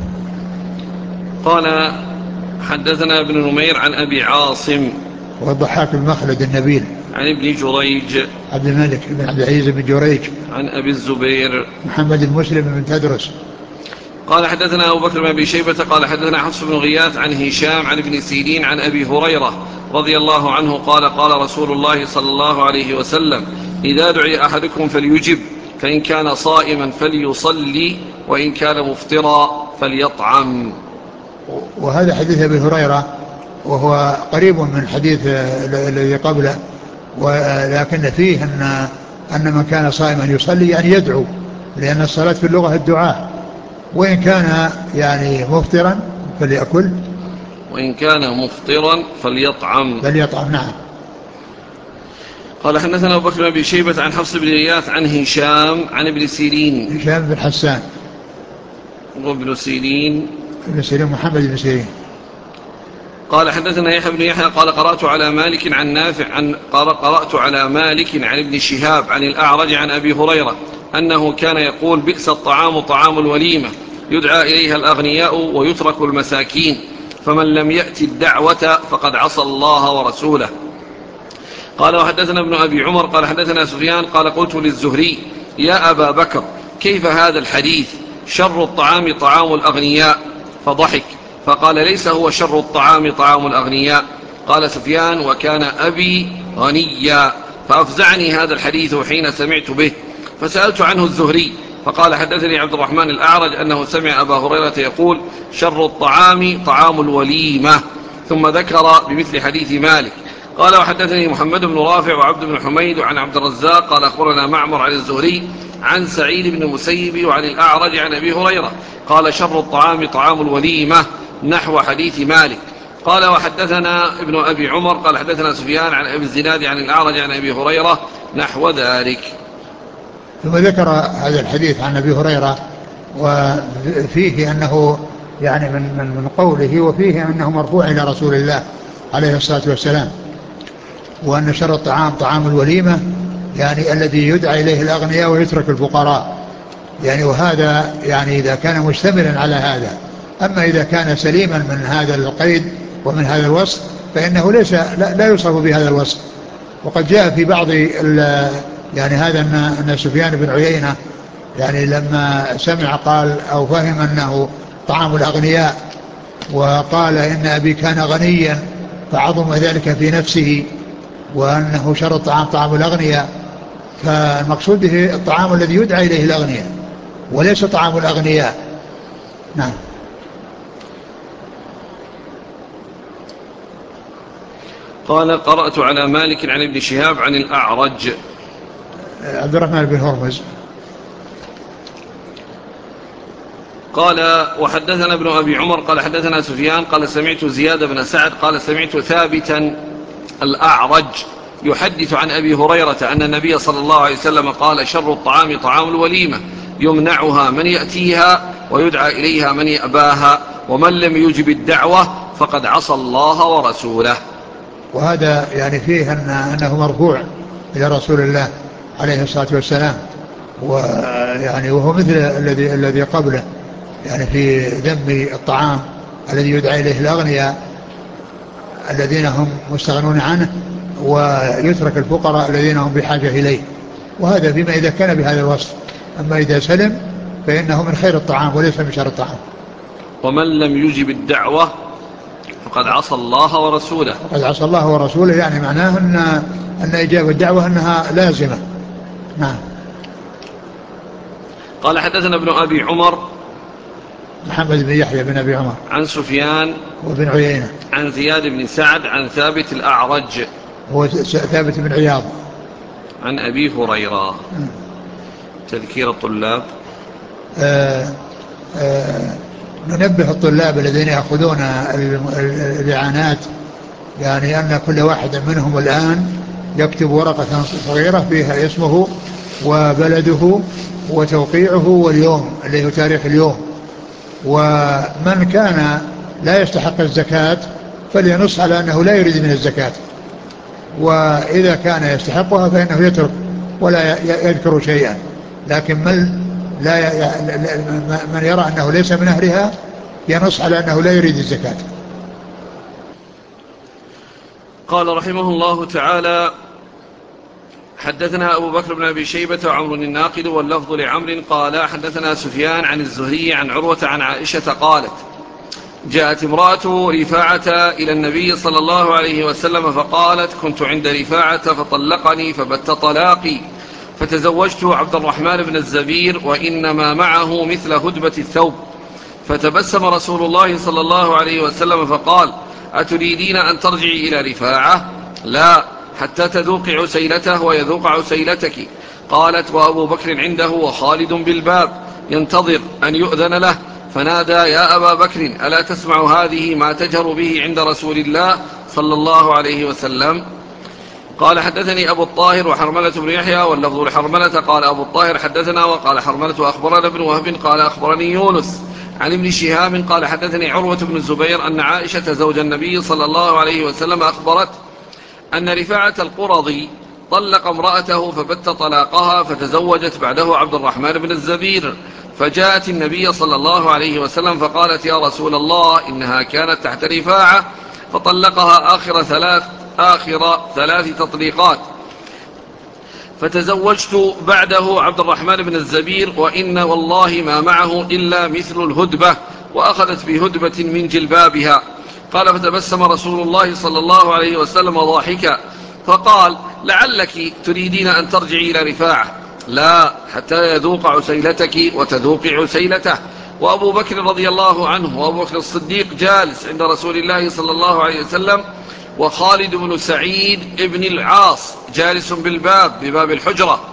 قال حدثنا ابن نمير عن أبي عاصم والضحاك بن مخلد النبيل عن ابن جريج عبد الملك بن عبد العزيز بن جريج عن أبي الزبير محمد المسلم بن تدرس. قال حدثنا أبو بكر بن أبي شيبة قال حدثنا حفص بن غياث عن هشام عن ابن سيرين عن أبي هريرة رضي الله عنه قال: قال رسول الله صلى الله عليه وسلم: إذا دعي أحدكم فليجب، فإن كان صائما فليصلي، وإن كان مفطرا فليطعم. وهذا حديث أبي هريرة وهو قريب من حديث الذي قبله، ولكن فيه أن أن من كان صائما يصلي يعني يدعو، لأن الصلاة في اللغة الدعاء. وإن كان يعني مفطرا فليأكل، وإن كان مفطرا فليطعم فليطعم. نعم. قال حدثنا أبو بكر بن أبي شيبة عن حفص بن غياث عن هشام عن ابن سيرين. هشام بن حسان وابن سيرين ابن سيرين محمد بن سيرين. قال حدثنا يحيى بن يحيى قال قرأت على مالك عن نافع عن قرأت على مالك عن ابن شهاب عن الأعرج عن أبي هريرة أنه كان يقول: بئس الطعام طعام الوليمة، يدعى إليها الأغنياء ويترك المساكين، فمن لم يأتي الدعوة فقد عصى الله ورسوله. قال وحدثنا ابن أبي عمر قال حدثنا سفيان قال: قلت للزهري: يا أبا بكر، كيف هذا الحديث؟ شر الطعام طعام الأغنياء. فضحك فقال: ليس هو شر الطعام طعام الأغنياء. قال سفيان: وكان أبي غنيا، فأفزعني هذا الحديث حين سمعت به، فسألت عنه الزهري فقال: حدثني عبد الرحمن الأعرج أنه سمع أبا هريرة يقول: شر الطعام طعام الوليمة، ثم ذكر بمثل حديث مالك. قال وحدثني محمد بن رافع وعبد بن حميد وعن عبد الرزاق قال أخبرنا معمر عن الزهري عن سعيد بن المسيب وعن الأعرج عن أبي هريرة قال: شر الطعام طعام الوليمة، نحو حديث مالك. قال وحدثنا ابن أبي عمر قال حدثنا سفيان عن أبي الزناد عن الأعرج عن أبي هريرة نحو ذلك. ثم ذكر هذا الحديث عن أبي هريرة وفيه أنه يعني من, من, من قوله، وفيه أنه مرفوع إلى رسول الله عليه الصلاة والسلام، وأن شر الطعام طعام الوليمة، يعني الذي يدعى إليه الأغنياء ويترك الفقراء، يعني وهذا يعني إذا كان مشتملا على هذا. أما إذا كان سليما من هذا القيد ومن هذا الوصف فإنه ليس لا, لا يوصف بهذا الوصف. وقد جاء في بعض يعني هذا أن, أن سفيان بن عيينة يعني لما سمع قال أو فهم أنه طعام الأغنياء، وقال إن أبي كان غنيا فعظم ذلك في نفسه، وأنه شر الطعام طعام الأغنياء، فالمقصود به الطعام الذي يدعى إليه الأغنياء وليس طعام الأغنياء. نعم. قال: قرأت على مالك عن ابن شهاب عن الأعرج عبد الرحمن بن هرمز. قال وحدثنا ابن أبي عمر قال حدثنا سفيان قال: سمعت زياد بن سعد قال: سمعت ثابتا الأعرج يحدث عن أبي هريرة أن النبي صلى الله عليه وسلم قال: شر الطعام طعام الوليمة، يمنعها من يأتيها ويدعى إليها من يأباها، ومن لم يجب الدعوة فقد عصى الله ورسوله. وهذا يعني فيه أن أنه مرفوع إلى رسول الله عليه الصلاة والسلام، ويعني وهو مثل الذي الذي قبله، يعني في ذم الطعام الذي يدعى إليه الأغنياء الذين هم مستغنون عنه، ويترك الفقراء الذين هم بحاجة إليه. وهذا فيما إذا كان بهذا الوصف. أما إذا سلم فإنه من خير الطعام وليس من شر الطعام. ومن لم يجب الدعوة فقد عصى الله ورسوله. فقد عصى الله ورسوله يعني معناه أن, أن إجابة الدعوة أنها لازمة. نعم. قال حدثنا ابن أبي عمر محمد بن يحيى بن أبي عمر عن سفيان وابن عيينة عن زياد بن سعد عن ثابت الأعرج هو ثابت بن عياض عن أبي هريرة. تذكير الطلاب. آآ آآ ننبه الطلاب الذين يأخذون الإعانات يعني أن كل واحد منهم الآن يكتب ورقة صغيرة فيها اسمه وبلده وتوقيعه واليوم اللي هو تاريخ اليوم، ومن كان لا يستحق الزكاة فلينص على أنه لا يريد من الزكاة، وإذا كان يستحقها فإنه يترك ولا يذكر شيئا، لكن من لا من يرى أنه ليس من أهلها ينص على أنه لا يريد الزكاة. قال رحمه الله تعالى حدثنا أبو بكر بن أبي شيبة وعمر الناقد واللفظ لعمر قال حدثنا سفيان عن الزهري عن عروة عن عائشة قالت جاءت امرأة رفاعة إلى النبي صلى الله عليه وسلم فقالت كنت عند رفاعة فطلقني فبت طلاقي فتزوجت عبد الرحمن بن الزبير وإنما معه مثل هدبة الثوب. فتبسم رسول الله صلى الله عليه وسلم فقال أتريدين أن ترجعي إلى رفاعة؟ لا حتى تذوق عسيلته ويذوق عسيلتك. قالت وأبو بكر عنده وخالد بالباب ينتظر أن يؤذن له، فنادى يا أبا بكر ألا تسمع هذه ما تجهر به عند رسول الله صلى الله عليه وسلم؟ قال حدثني أبو الطاهر وحرملة بن يحيى واللفظ لحرملة قال أبو الطاهر حدثنا وقال حرملة أخبرنا ابن وهب قال أخبرني يونس عن ابن شهاب قال حدثني عروة بن الزبير أن عائشة زوج النبي صلى الله عليه وسلم أخبرت أن رفاعة القرظي طلق امرأته فبت طلاقها فتزوجت بعده عبد الرحمن بن الزبير، فجاءت النبي صلى الله عليه وسلم فقالت يا رسول الله إنها كانت تحت رفاعة فطلقها آخر ثلاث آخر ثلاث تطليقات، فتزوجت بعده عبد الرحمن بن الزبير وإن والله ما معه إلا مثل الهدبة، وأخذت بهدبة من جلبابها. قال فتبسم رسول الله صلى الله عليه وسلم ضاحكا فقال لعلك تريدين أن ترجعي إلى رفاعة؟ لا حتى يذوق عسيلتك وتذوق عسيلته. وأبو بكر رضي الله عنه وأبو بكر الصديق جالس عند رسول الله صلى الله عليه وسلم، وخالد بن سعيد ابن العاص جالس بالباب بباب الحجرة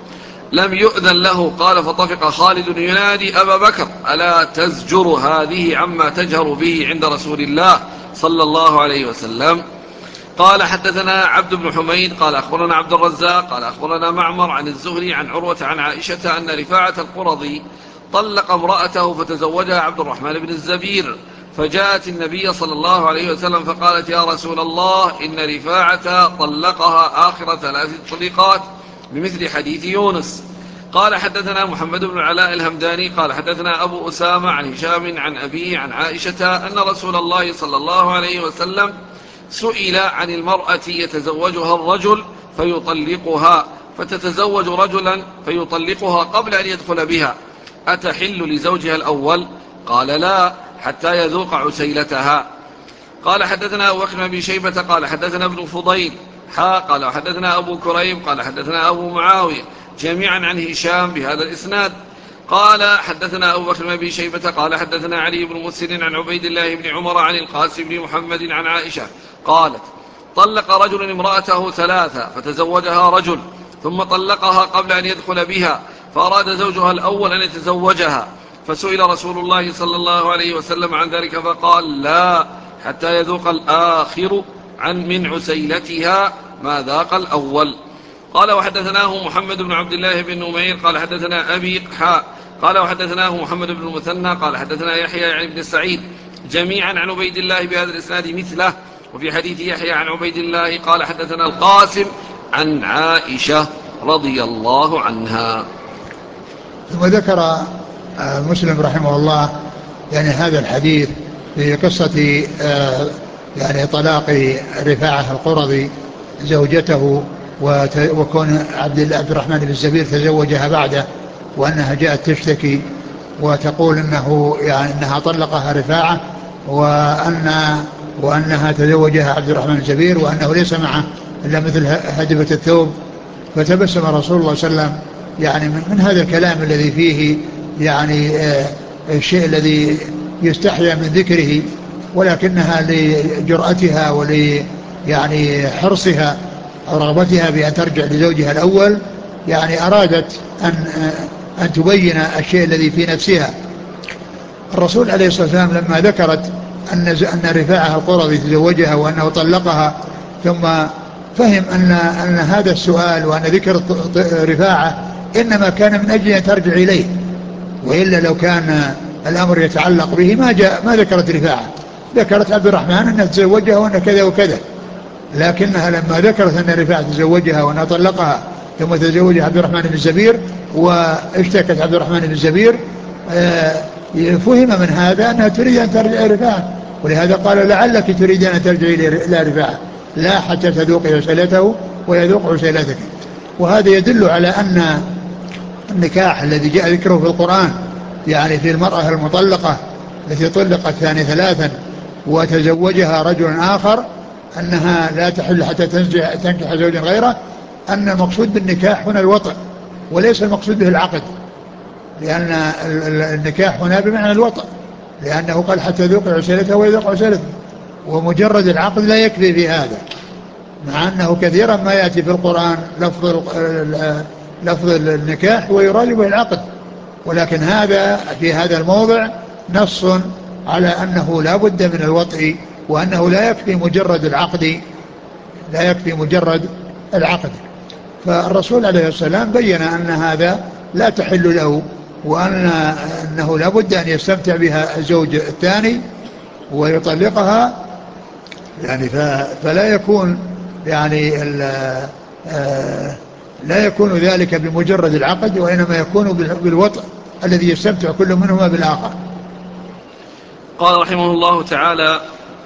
لم يؤذن له. قال فطفق خالد ينادي أبا بكر ألا تزجر هذه عما تجهر به عند رسول الله صلى الله عليه وسلم؟ قال حدثنا عبد بن حميد قال أخبرنا عبد الرزاق قال أخبرنا معمر عن الزهري عن عروة عن عائشة أن رفاعة القرظي طلق امرأته فتزوجها عبد الرحمن بن الزبير، فجاءت النبي صلى الله عليه وسلم فقالت يا رسول الله إن رفاعة طلقها آخر ثلاث طلقات بمثل حديث يونس. قال حدثنا محمد بن العلاء الهمداني قال حدثنا أبو أسامة عن هشام عن أبيه عن عائشة أن رسول الله صلى الله عليه وسلم سئل عن المرأة يتزوجها الرجل فيطلقها فتتزوج رجلا فيطلقها قبل أن يدخل بها، أتحل لزوجها الأول؟ قال لا حتى يذوق عسيلتها. قال حدثنا أبو بكر بن شيبة قال حدثنا ابن فضيل حا قال حدثنا أبو كريب قال حدثنا أبو معاوية جميعا عن هشام بهذا الإسناد. قال حدثنا أبو بكر بن شيبة قال حدثنا علي بن مسلم عن عبيد الله بن عمر عن القاسم بن محمد عن عائشة قالت طلق رجل امرأته ثلاثة فتزوجها رجل ثم طلقها قبل أن يدخل بها، فأراد زوجها الأول أن يتزوجها، فسئل رسول الله صلى الله عليه وسلم عن ذلك فقال لا حتى يذوق الآخر عن من عسيلتها ما ذاق الأول. قال وحدثناه محمد بن عبد الله بن نمير قال حدثنا أبي حاء قال وحدثناه محمد بن المثنى قال حدثنا يحيى يعني بن سعيد جميعا عن عبيد الله بهذا الإسناد مثله. وفي حديث يحيى عن عبيد الله قال حدثنا القاسم عن عائشة رضي الله عنها. ثم ذكر مسلم رحمه الله يعني هذا الحديث في قصة يعني طلاق رفاعة القرظي زوجته وكون عبد الرحمن بن الزبير تزوجها بعده، وأنها جاءت تشتكي وتقول إنه يعني إنها طلقها رفاعة، وأن وأنها تزوجها عبد الرحمن الزبير وأنه ليس معه إلا مثل هدبة الثوب. فتبسم رسول الله صلى الله عليه وسلم يعني من, من هذا الكلام الذي فيه يعني آه الشيء الذي يستحيا من ذكره، ولكنها لجرأتها ول يعني حرصها أو رغبتها بأن ترجع لزوجها الأول يعني أرادت أن, أن تبين الشيء الذي في نفسها. الرسول عليه الصلاة والسلام لما ذكرت أن, أن رفاعة القرظي تزوجها وأنه طلقها، ثم فهم أن, أن هذا السؤال وأن ذكر رفاعة إنما كان من أجل أن ترجع إليه، وإلا لو كان الأمر يتعلق به ما جاء ما ذكرت رفاعة، ذكرت عبد الرحمن أنها تزوجها وأن كذا وكذا. لكنها لما ذكرت أن رفاعة تزوجها وأنها طلقها ثم تزوجها عبد الرحمن بن الزبير واشتكت عبد الرحمن بن الزبير فهم من هذا أنها تريد أن ترجع رفاعة، ولهذا قال لعلك تريد أن ترجعي إلى رفاعة لا حتى تذوقي عسيلته ويذوق عسيلتك. وهذا يدل على أن النكاح الذي جاء ذكره في القرآن يعني في المرأة المطلقة التي طلقت ثاني ثلاثا وتزوجها رجل آخر أنها لا تحل حتى تنكح زوجا غيره، أن المقصود بالنكاح هنا الوطء وليس المقصود به العقد، لأن النكاح هنا بمعنى الوطء، لأنه قال حتى يذوق عسيلته ويذوق عسيلته، ومجرد العقد لا يكفي في هذا، مع أنه كثيرا ما يأتي في القرآن لفظ لفظ النكاح ويراد به العقد، ولكن هذا في هذا الموضع نص على أنه لا بد من الوطء، وأنه لا يكفي مجرد العقد لا يكفي مجرد العقد. فالرسول عليه السلام بين أن هذا لا تحل له، وأن أنه لا بد أن يستمتع بها الزوج الثاني ويطلقها يعني فلا يكون يعني لا يكون ذلك بمجرد العقد، وإنما يكون بالوطء الذي يستمتع كل منهما بالآخر. قال رحمه الله تعالى: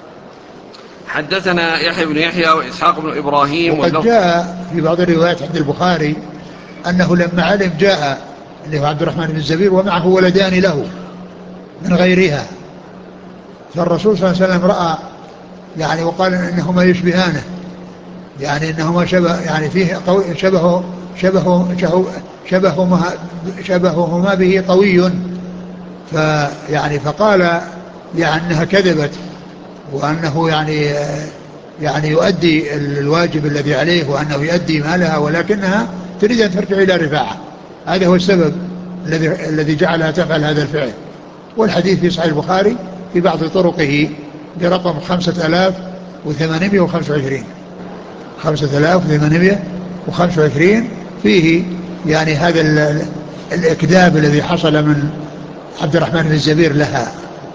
حدثنا يحيى بن يحيى وإسحاق بن إبراهيم. وقد جاء في بعض الروايات عند البخاري أنه لما علم جاء اللي هو عبد الرحمن بن الزبير ومعه ولدان له من غيرها، فالرسول صلى الله عليه وسلم رأى يعني وقال إنهما يشبهانه، يعني إنهما شبه يعني فيه شبه شبه شبههما شبههما به قوي، فيعني فقال يعني أنها كذبت، وأنه يعني يعني يؤدي الواجب الذي عليه وأنه يؤدي مالها، ولكنها تريد أن ترجع إلى رفاعة. هذا هو السبب الذي الذي جعلها تفعل هذا الفعل. والحديث في صحيح البخاري في بعض طرقه برقم خمسة آلاف وثمانمائة وخمسة وعشرين خمسة آلاف وثمانمائة وخمسة وعشرين فيه يعني هذا الإكذاب الذي حصل من عبد الرحمن بن الزبير لها.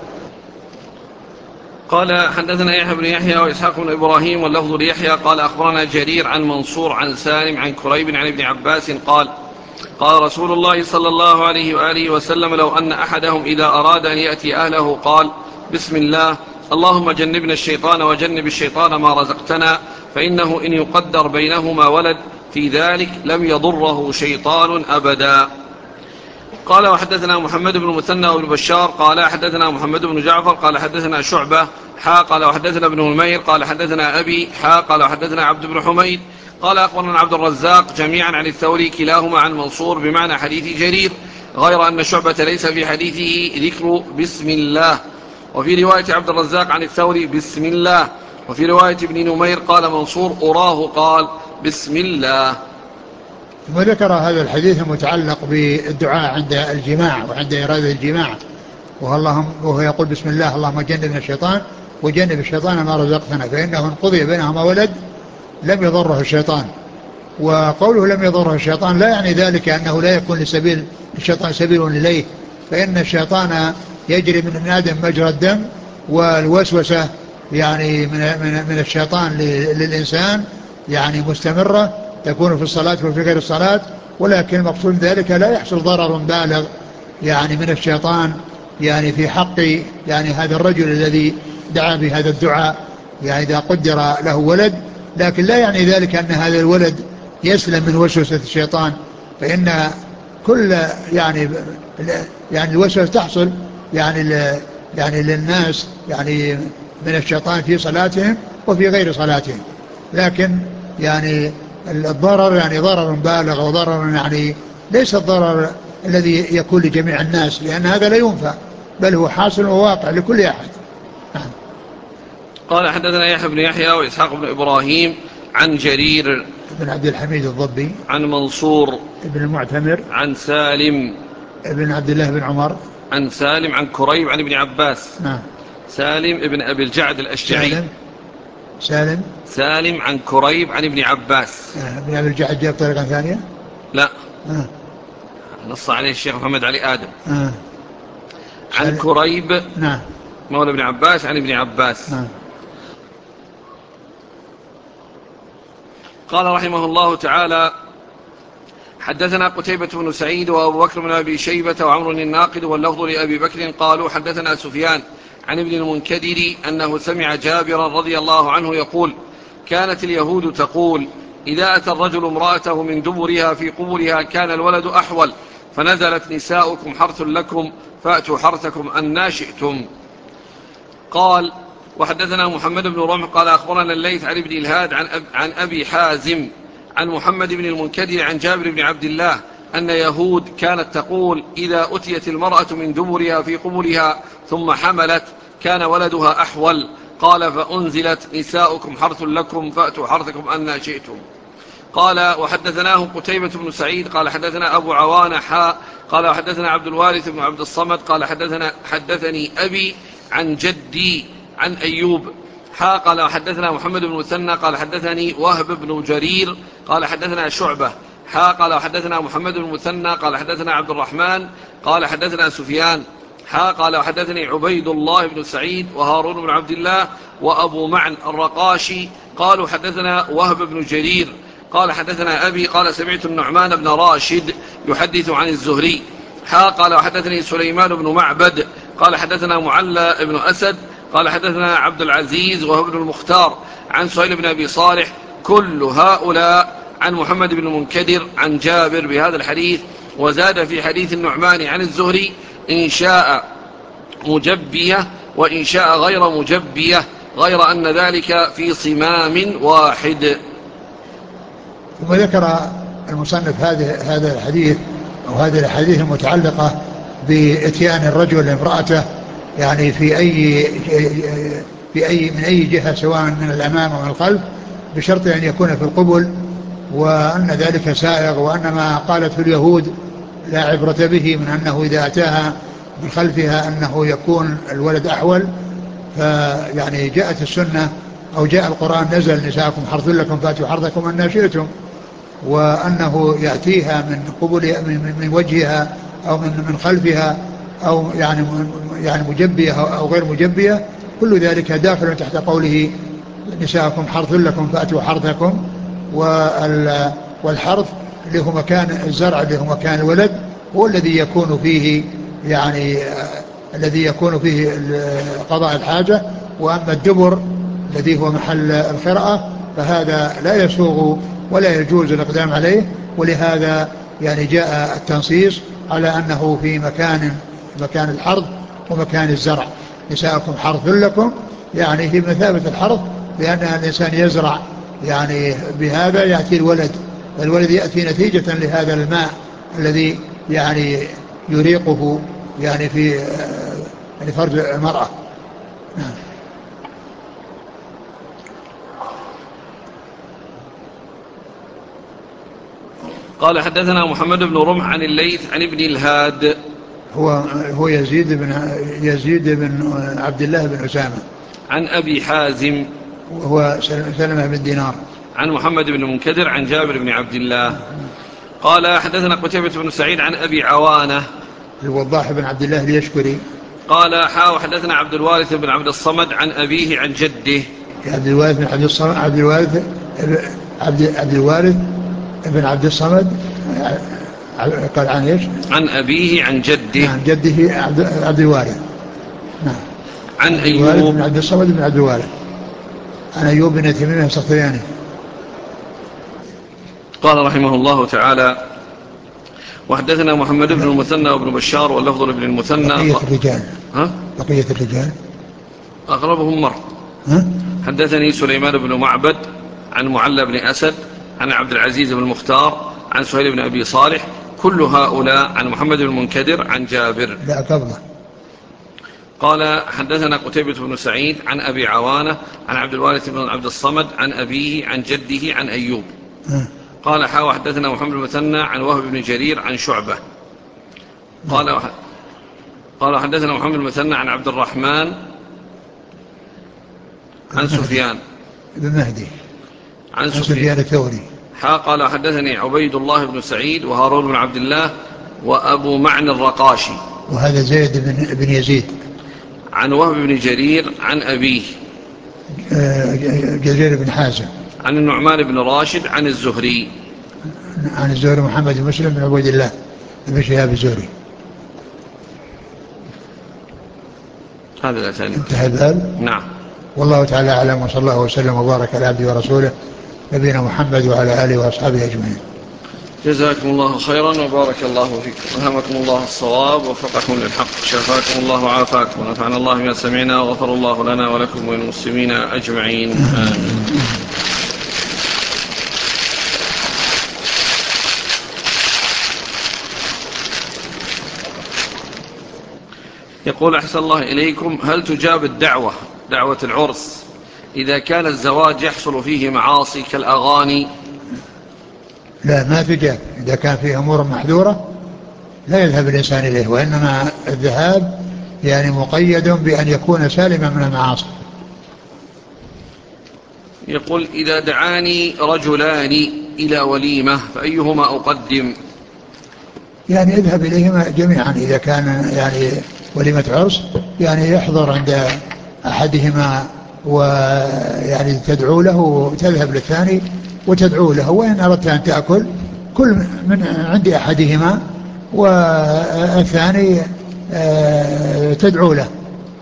قال: حدثنا يحيى بن يحيى وإسحاق بن إبراهيم واللفظ ليحيى قال: أخبرنا جرير عن منصور عن سالم عن كريب عن ابن عباس قال: قال رسول الله صلى الله عليه وآله وسلم: لو أن أحدهم إذا أراد أن يأتي أهله قال: بسم الله، اللهم جنبنا الشيطان وجنب الشيطان ما رزقتنا، فإنه إن يقدر بينهما ولد في ذلك لم يضره شيطان أبدا. قال: وحدثنا محمد بن المثنى وابن بشار قال: حدثنا محمد بن جعفر قال: حدثنا شعبة حا قال: وحدثنا ابن نمير قال: حدثنا أبي حا قال: وحدثنا عبد بن حميد قال: أخبرنا عبد الرزاق جميعا عن الثوري كلاهما عن منصور بمعنى حديث جرير، غير أن شعبة ليس في حديثه ذكر بسم الله، وفي رواية عبد الرزاق عن الثوري بسم الله، وفي رواية ابن نمير قال منصور أراه قال بسم الله. ثم ذكر هذا الحديث المتعلق بالدعاء عند الجماع وعند إرادة الجماع، وهو يقول بسم الله اللهم جنبنا الشيطان وجنب الشيطان ما رزقتنا، فإنه إن قضي بينهما ولد لم يضره الشيطان. وقوله لم يضره الشيطان لا يعني ذلك أنه لا يكون لسبيل الشيطان سبيل إليه، فإن الشيطان يجري من آدم مجرى الدم، والوسوسة يعني من, من, من الشيطان للإنسان يعني مستمرة تكون في الصلاة وفي غير الصلاة، ولكن المقصود ذلك لا يحصل ضرر بالغ يعني من الشيطان يعني في حق يعني هذا الرجل الذي دعا بهذا الدعاء يعني إذا قدر له ولد، لكن لا يعني ذلك أن هذا الولد يسلم من وسوسة الشيطان، فإن كل يعني يعني الوسوسة تحصل يعني يعني للناس يعني من الشيطان في صلاتهم وفي غير صلاتهم. لكن يعني الضرر يعني ضرر بالغ وضرر يعني ليس الضرر الذي يكون لجميع الناس، لأن هذا لا ينفع، بل هو حاصل وواقع لكل أحد. قال حدثنا يحيى بن يحيى وإسحاق بن إبراهيم عن جرير بن عبد الحميد الضبي عن منصور ابن المعتمر عن سالم ابن عبد الله بن عمر عن سالم عن كريب عن ابن عباس. نعم. سالم ابن أبي الجعد الأشجعي. سالم سالم سالم عن كريب عن ابن عباس. آه. ابن أبي الجعد جاء بطريقة ثانية. لا آه. نص عليه الشيخ محمد علي آدم. آه. عن كريب نعم مولى ابن عباس عن ابن عباس. نعم. قال رحمه الله تعالى حدثنا قتيبة بن سعيد وأبو بكر بن أبي شيبة وعمر الناقد واللفظ لأبي بكر قالوا حدثنا سفيان عن ابن المنكدر أنه سمع جابرا رضي الله عنه يقول كانت اليهود تقول إذا أتى الرجل امرأته من دبرها في قبلها كان الولد أحول، فنزلت نساؤكم حرث لكم فأتوا حرثكم أنى شئتم. قال وحدثنا محمد بن رمح قال أخبرنا الليث عن ابن الهاد عن, أب عن أبي حازم عن محمد بن المنكدر عن جابر بن عبد الله أن يهود كانت تقول إذا أتيت المرأة من دبرها في قبلها ثم حملت كان ولدها أحول، قال فأنزلت نساؤكم حرث لكم فأتوا حرثكم أنى شئتم. قال وحدثناه قتيبة بن سعيد قال حدثنا أبو عوان حاء قال وحدثنا عبد الوارث بن عبد الصمد قال حدثنا حدثني أبي عن جدي عن أيوب حا قال وحدثنا محمد بن مثنى قال حدثني وهب بن جرير قال حدثنا شعبة حا قال وحدثنا محمد بن مثنى قال حدثنا عبد الرحمن قال حدثنا سفيان حا قال وحدثني عبيد الله بن سعيد وهارون بن عبد الله وأبو معن الرقاشي قالوا حدثنا وهب بن جرير قال حدثنا أبي قال سمعت النعمان بن راشد يحدث عن الزهري حا قال وحدثني سليمان بن معبد قال حدثنا معلى بن أسد قال حدثنا عبد العزيز وهو ابن المختار عن سهيل بن أبي صالح كل هؤلاء عن محمد بن المنكدر عن جابر بهذا الحديث، وزاد في حديث النعمان عن الزهري إن شاء مجبية وإن شاء غير مجبية، غير أن ذلك في صمام واحد. ثم ذكر المصنف هذا هذا الحديث أو هذه الحديث المتعلقة بإتيان الرجل لامرأته يعني في أي في أي من أي جهة سواء من الأمام أو من الخلف بشرط أن يكون في القبل، وأن ذلك سائغ، وأن ما قالته اليهود لا عبرة به من أنه إذا أتاها بخلفها أنه يكون الولد أحول. فيعني جاءت السنة أو جاء القرآن نزل نساءكم حرث لكم فأتوا حرثكم أنى شئتم، وأنه يأتيها من قبل من, من وجهها أو من من خلفها أو يعني يعني مجبية أو غير مجبية، كل ذلك داخل تحت قوله نساءكم حرث لكم فأتوا حرثكم. والحرث اللي هو مكان الزرع اللي هو مكان الولد هو الذي يكون فيه يعني الذي يكون فيه قضاء الحاجة، وأما الدبر الذي هو محل القراءة فهذا لا يسوغ ولا يجوز الإقدام عليه، ولهذا يعني جاء التنصيص على أنه في مكان مكان الحرث ومكان الزرع. نساءكم حرث لكم يعني في مثابة الحرث، لأن الإنسان يزرع يعني بهذا يأتي الولد، الولد يأتي نتيجة لهذا الماء الذي يعني يريقه يعني في يعني فرج المرأة. نعم. قال حدثنا محمد بن رمح عن الليث عن ابن الهاد هو هو يزيد بن يزيد بن عبد الله بن أسامة عن أبي حازم وهو سلمة بن دينار عن محمد بن منكدر عن جابر بن عبد الله. قال حدثنا قتيبة بن سعيد عن أبي عوانة الوضاح بن عبد الله اليشكري قال حا حدثنا عبد الوارث بن عبد الصمد عن أبيه عن جده. عبد الوارث بن عبد الصمد عبد الوارث عبد عبد الوارث بن عبد الصمد قال عن ايش؟ عن أبيه عن جده. نعم جده عبد, عبد الوارث. نعم. عن عبد الوارث أيوب بن عبد الصمد بن عبد الوارث عن أيوب بن تميم السختياني. قال رحمه الله تعالى وحدثنا محمد بن المثنى وابن بشار واللفظ لابن المثنى. بقية الرجال ها؟ بقية الرجال أغلبهم مر ها؟ حدثني سليمان بن معبد عن معلى بن أسد عن عبد العزيز بن المختار عن سهيل بن أبي صالح، كل هؤلاء عن محمد بن المنكدر عن جابر. لا قبله. قال حدثنا قتيبة بن سعيد عن أبي عوانة عن عبد الوارث بن عبد الصمد عن أبيه عن جده عن أيوب. ها؟ قال حاوى حدثنا محمد بن المثنى عن وهب بن جرير عن شعبة. قال قال حدثنا محمد بن المثنى عن عبد الرحمن عن سفيان بن مهدي عن سفيان الثوري. قال حدثني عبيد الله بن سعيد وهارون بن عبد الله وأبو معنى الرقاشي، وهذا زيد بن, بن يزيد، عن وهب بن جرير عن أبيه جرير بن حازم عن النعمان بن راشد عن الزهري عن الزهري محمد بن مسلم بن عبيد الله بن شهاب الزهري. هذا الأسانيد. انتهى الباب. نعم. والله تعالى أعلم، وصلى الله وسلم وبارك على عبده ورسوله نبينا محمد وعلى آله وأصحابه أجمعين. جزاكم الله خيرا وبارك الله فيكم، ألهمكم الله الصواب ووفقكم للحق، شفاكم الله وعافاكم، ونفعنا الله بما سمعنا، وغفر الله لنا ولكم وللمسلمين أجمعين، آمين. يقول أحسن الله إليكم، هل تجاب الدعوة دعوة العرس إذا كان الزواج يحصل فيه معاصي كالأغاني؟ لا، ما تجاب. إذا كان فيه أمور محذورة لا يذهب الإنسان إليه، وإنما الذهاب يعني مقيد بأن يكون سالما من المعاصي. يقول إذا دعاني رجلان إلى وليمة فأيهما أقدم؟ يعني اذهب إليهما جميعا. إذا كان يعني وليمة عرس يعني يحضر عند أحدهما ويعني تدعو له، وتذهب للثاني وتدعو له. وإن أردت أن تأكل كل من عند أحدهما والثاني تدعو له.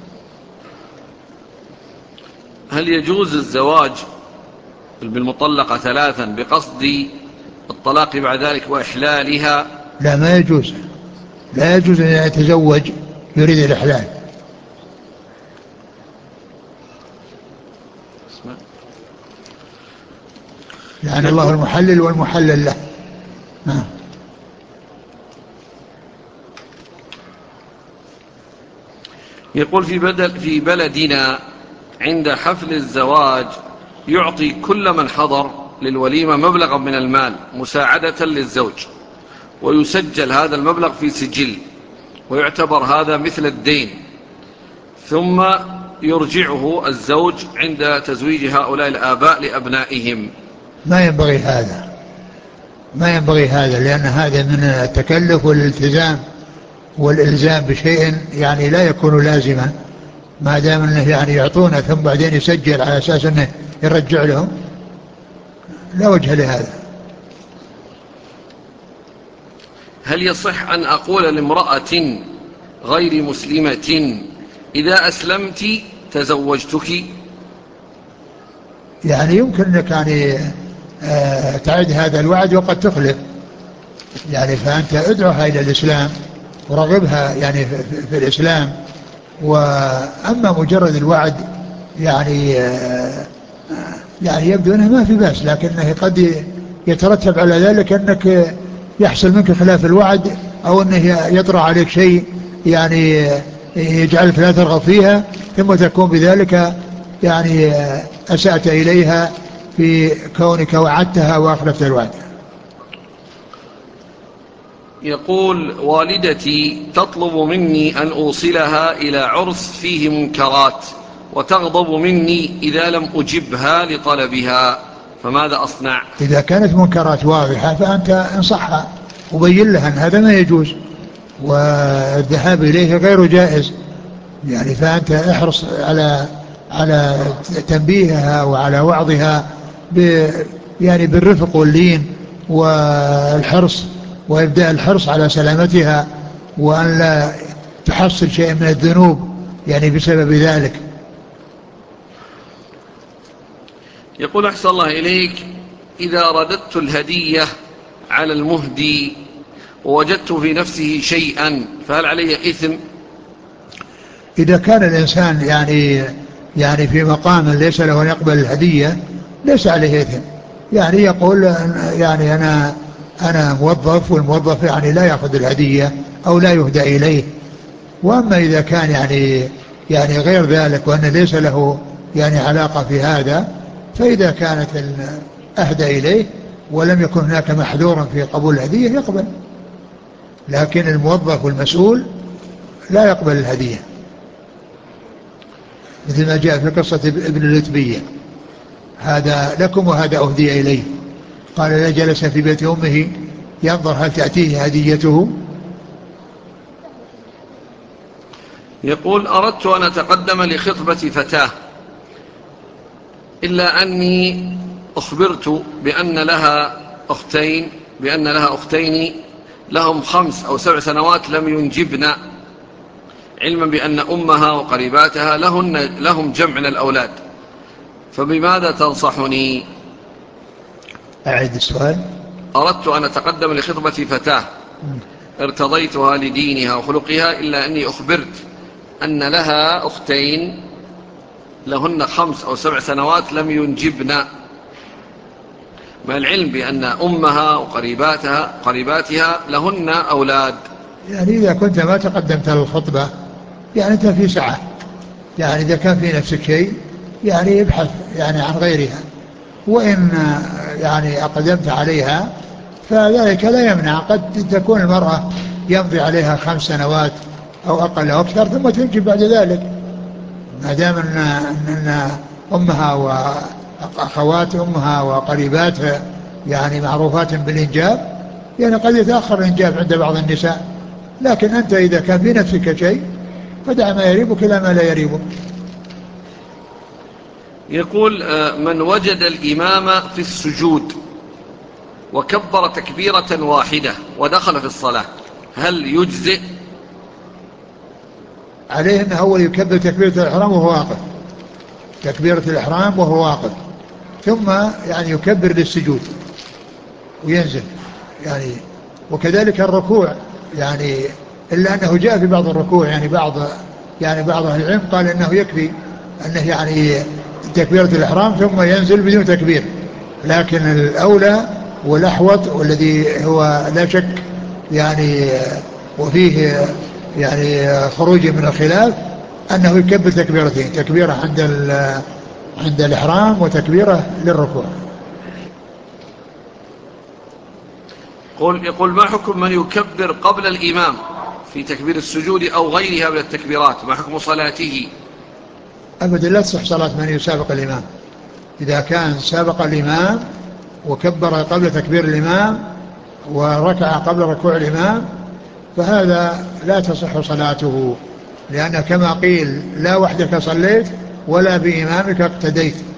هل يجوز الزواج بالمطلقة ثلاثا بقصد الطلاق بعد ذلك وإحلالها؟ لا، ما يجوز. لا يجوز أن يتزوج يريد الإحلال. لأن الله المحلل والمحلل له. آه. يقول في, بدل في بلدنا عند حفل الزواج يعطي كل من حضر للوليمة مبلغا من المال مساعدة للزوج، ويسجل هذا المبلغ في سجل، ويعتبر هذا مثل الدين، ثم يرجعه الزوج عند تزويج هؤلاء الآباء لأبنائهم. ما ينبغي هذا، ما ينبغي هذا، لأن هذا من التكلف والالتزام والإلزام بشيء يعني لا يكون لازما، ما دام أنه يعني يعطونه ثم بعدين يسجل على أساس أنه يرجع لهم، لا وجه لهذا. هل يصح أن أقول لامرأة غير مسلمة إذا أسلمت تزوجتك؟ يعني يمكن أنك يعني آه تعد هذا الوعد وقد تخلف، يعني فأنت ادعوها إلى الإسلام ورغبها يعني في, في, في الإسلام. وأما مجرد الوعد يعني آه يعني يبدو أنه ما في بأس، لكنه قد يترتب على ذلك أنك يحصل منك خلاف الوعد، أو أنه يطرأ عليك شيء يعني يجعلك لا ترغب فيها، ثم تكون بذلك يعني أسأت إليها في كونك وعدتها وأخلفت الوعد. يقول والدتي تطلب مني أن أوصلها إلى عرس فيه منكرات، وتغضب مني إذا لم أجبها لطلبها، فماذا أصنع؟ إذا كانت منكرات واضحة فأنت انصحها وبين لها أن هذا ما يجوز والذهاب إليه غير جائز، يعني فأنت احرص على على تنبيهها وعلى وعظها ب يعني بالرفق واللين والحرص، وإبداء الحرص على سلامتها، وأن لا تحصل شيء من الذنوب يعني بسبب ذلك. يقول أحسن الله إليك، إذا رددت الهدية على المهدي ووجدت في نفسه شيئا فهل علي إثم؟ إذا كان الإنسان يعني يعني في مقام ليس له أن يقبل الهدية ليس عليه إثم. يعني يقول يعني أنا أنا موظف، والموظف يعني لا يأخذ الهدية أو لا يهدى إليه. وأما إذا كان يعني يعني غير ذلك وأن ليس له يعني علاقة في هذا، فإذا كانت أهدى إليه ولم يكن هناك محذور في قبول الهدية يقبل. لكن الموظف والمسؤول لا يقبل الهدية، مثل ما جاء في قصة ابن اللتبية: هذا لكم وهذا أهدي إليه. قال لا، جلس في بيت أمه ينظر هل تأتيه هديته. يقول: أردت أن أتقدم لخطبة فتاة، إلا أني أخبرت بأن لها أختين بأن لها أختين لهم خمس أو سبع سنوات لم ينجبن، علما بأن أمها وقريباتها لهن لهم جمع الأولاد، فبماذا تنصحني؟ أعد السؤال. أردت أن أتقدم لخطبة فتاة ارتضيتها لدينها وخلقها، إلا أني أخبرت أن لها أختين لهن خمس أو سبع سنوات لم ينجبن، مع العلم بأن أمها وقريباتها قريباتها لهن أولاد. يعني إذا كنت ما تقدمت للخطبة يعني أنت في سعة، يعني إذا كان في نفسك شيء يعني ابحث يعني عن غيرها، وإن يعني أقدمت عليها فذلك لا يمنع. قد تكون المرأة يمضي عليها خمس سنوات أو أقل أو أكثر ثم تنجب بعد ذلك، ما دام أن, أن أمها وأخوات أمها وقريباتها يعني معروفات بالإنجاب، يعني قد يتأخر الإنجاب عند بعض النساء. لكن أنت إذا كان في نفسك شيء فدع ما يريبك إلى ما لا يريبك. يقول: من وجد الإمام في السجود وكبر تكبيرة واحدة ودخل في الصلاة هل يجزئ؟ عليه أنه أول يكبر تكبيرة الإحرام وهو واقف، تكبيرة الإحرام وهو واقف، ثم يعني يكبر للسجود وينزل يعني. وكذلك الركوع يعني، إلا أنه جاء في بعض الركوع يعني بعض يعني بعض أهل العلم قال إنه يكفي أنه يعني تكبيرة الإحرام ثم ينزل بدون تكبير. لكن الأولى والأحوط والذي هو لا شك يعني وفيه يعني خروج من الخلاف أنه يكبر تكبيرتين: تكبيرة عند عند الإحرام وتكبيرة للركوع. يقول, يقول: ما حكم من يكبر قبل الإمام في تكبير السجود أو غيرها من التكبيرات، ما حكم صلاته؟ أبدا لا تصح صلاة من يسابق الإمام. إذا كان سابق الإمام وكبر قبل تكبير الإمام وركع قبل ركوع الإمام فهذا لا تصح صلاته، لأن كما قيل: لا وحدك صليت ولا بإمامك اقتديت.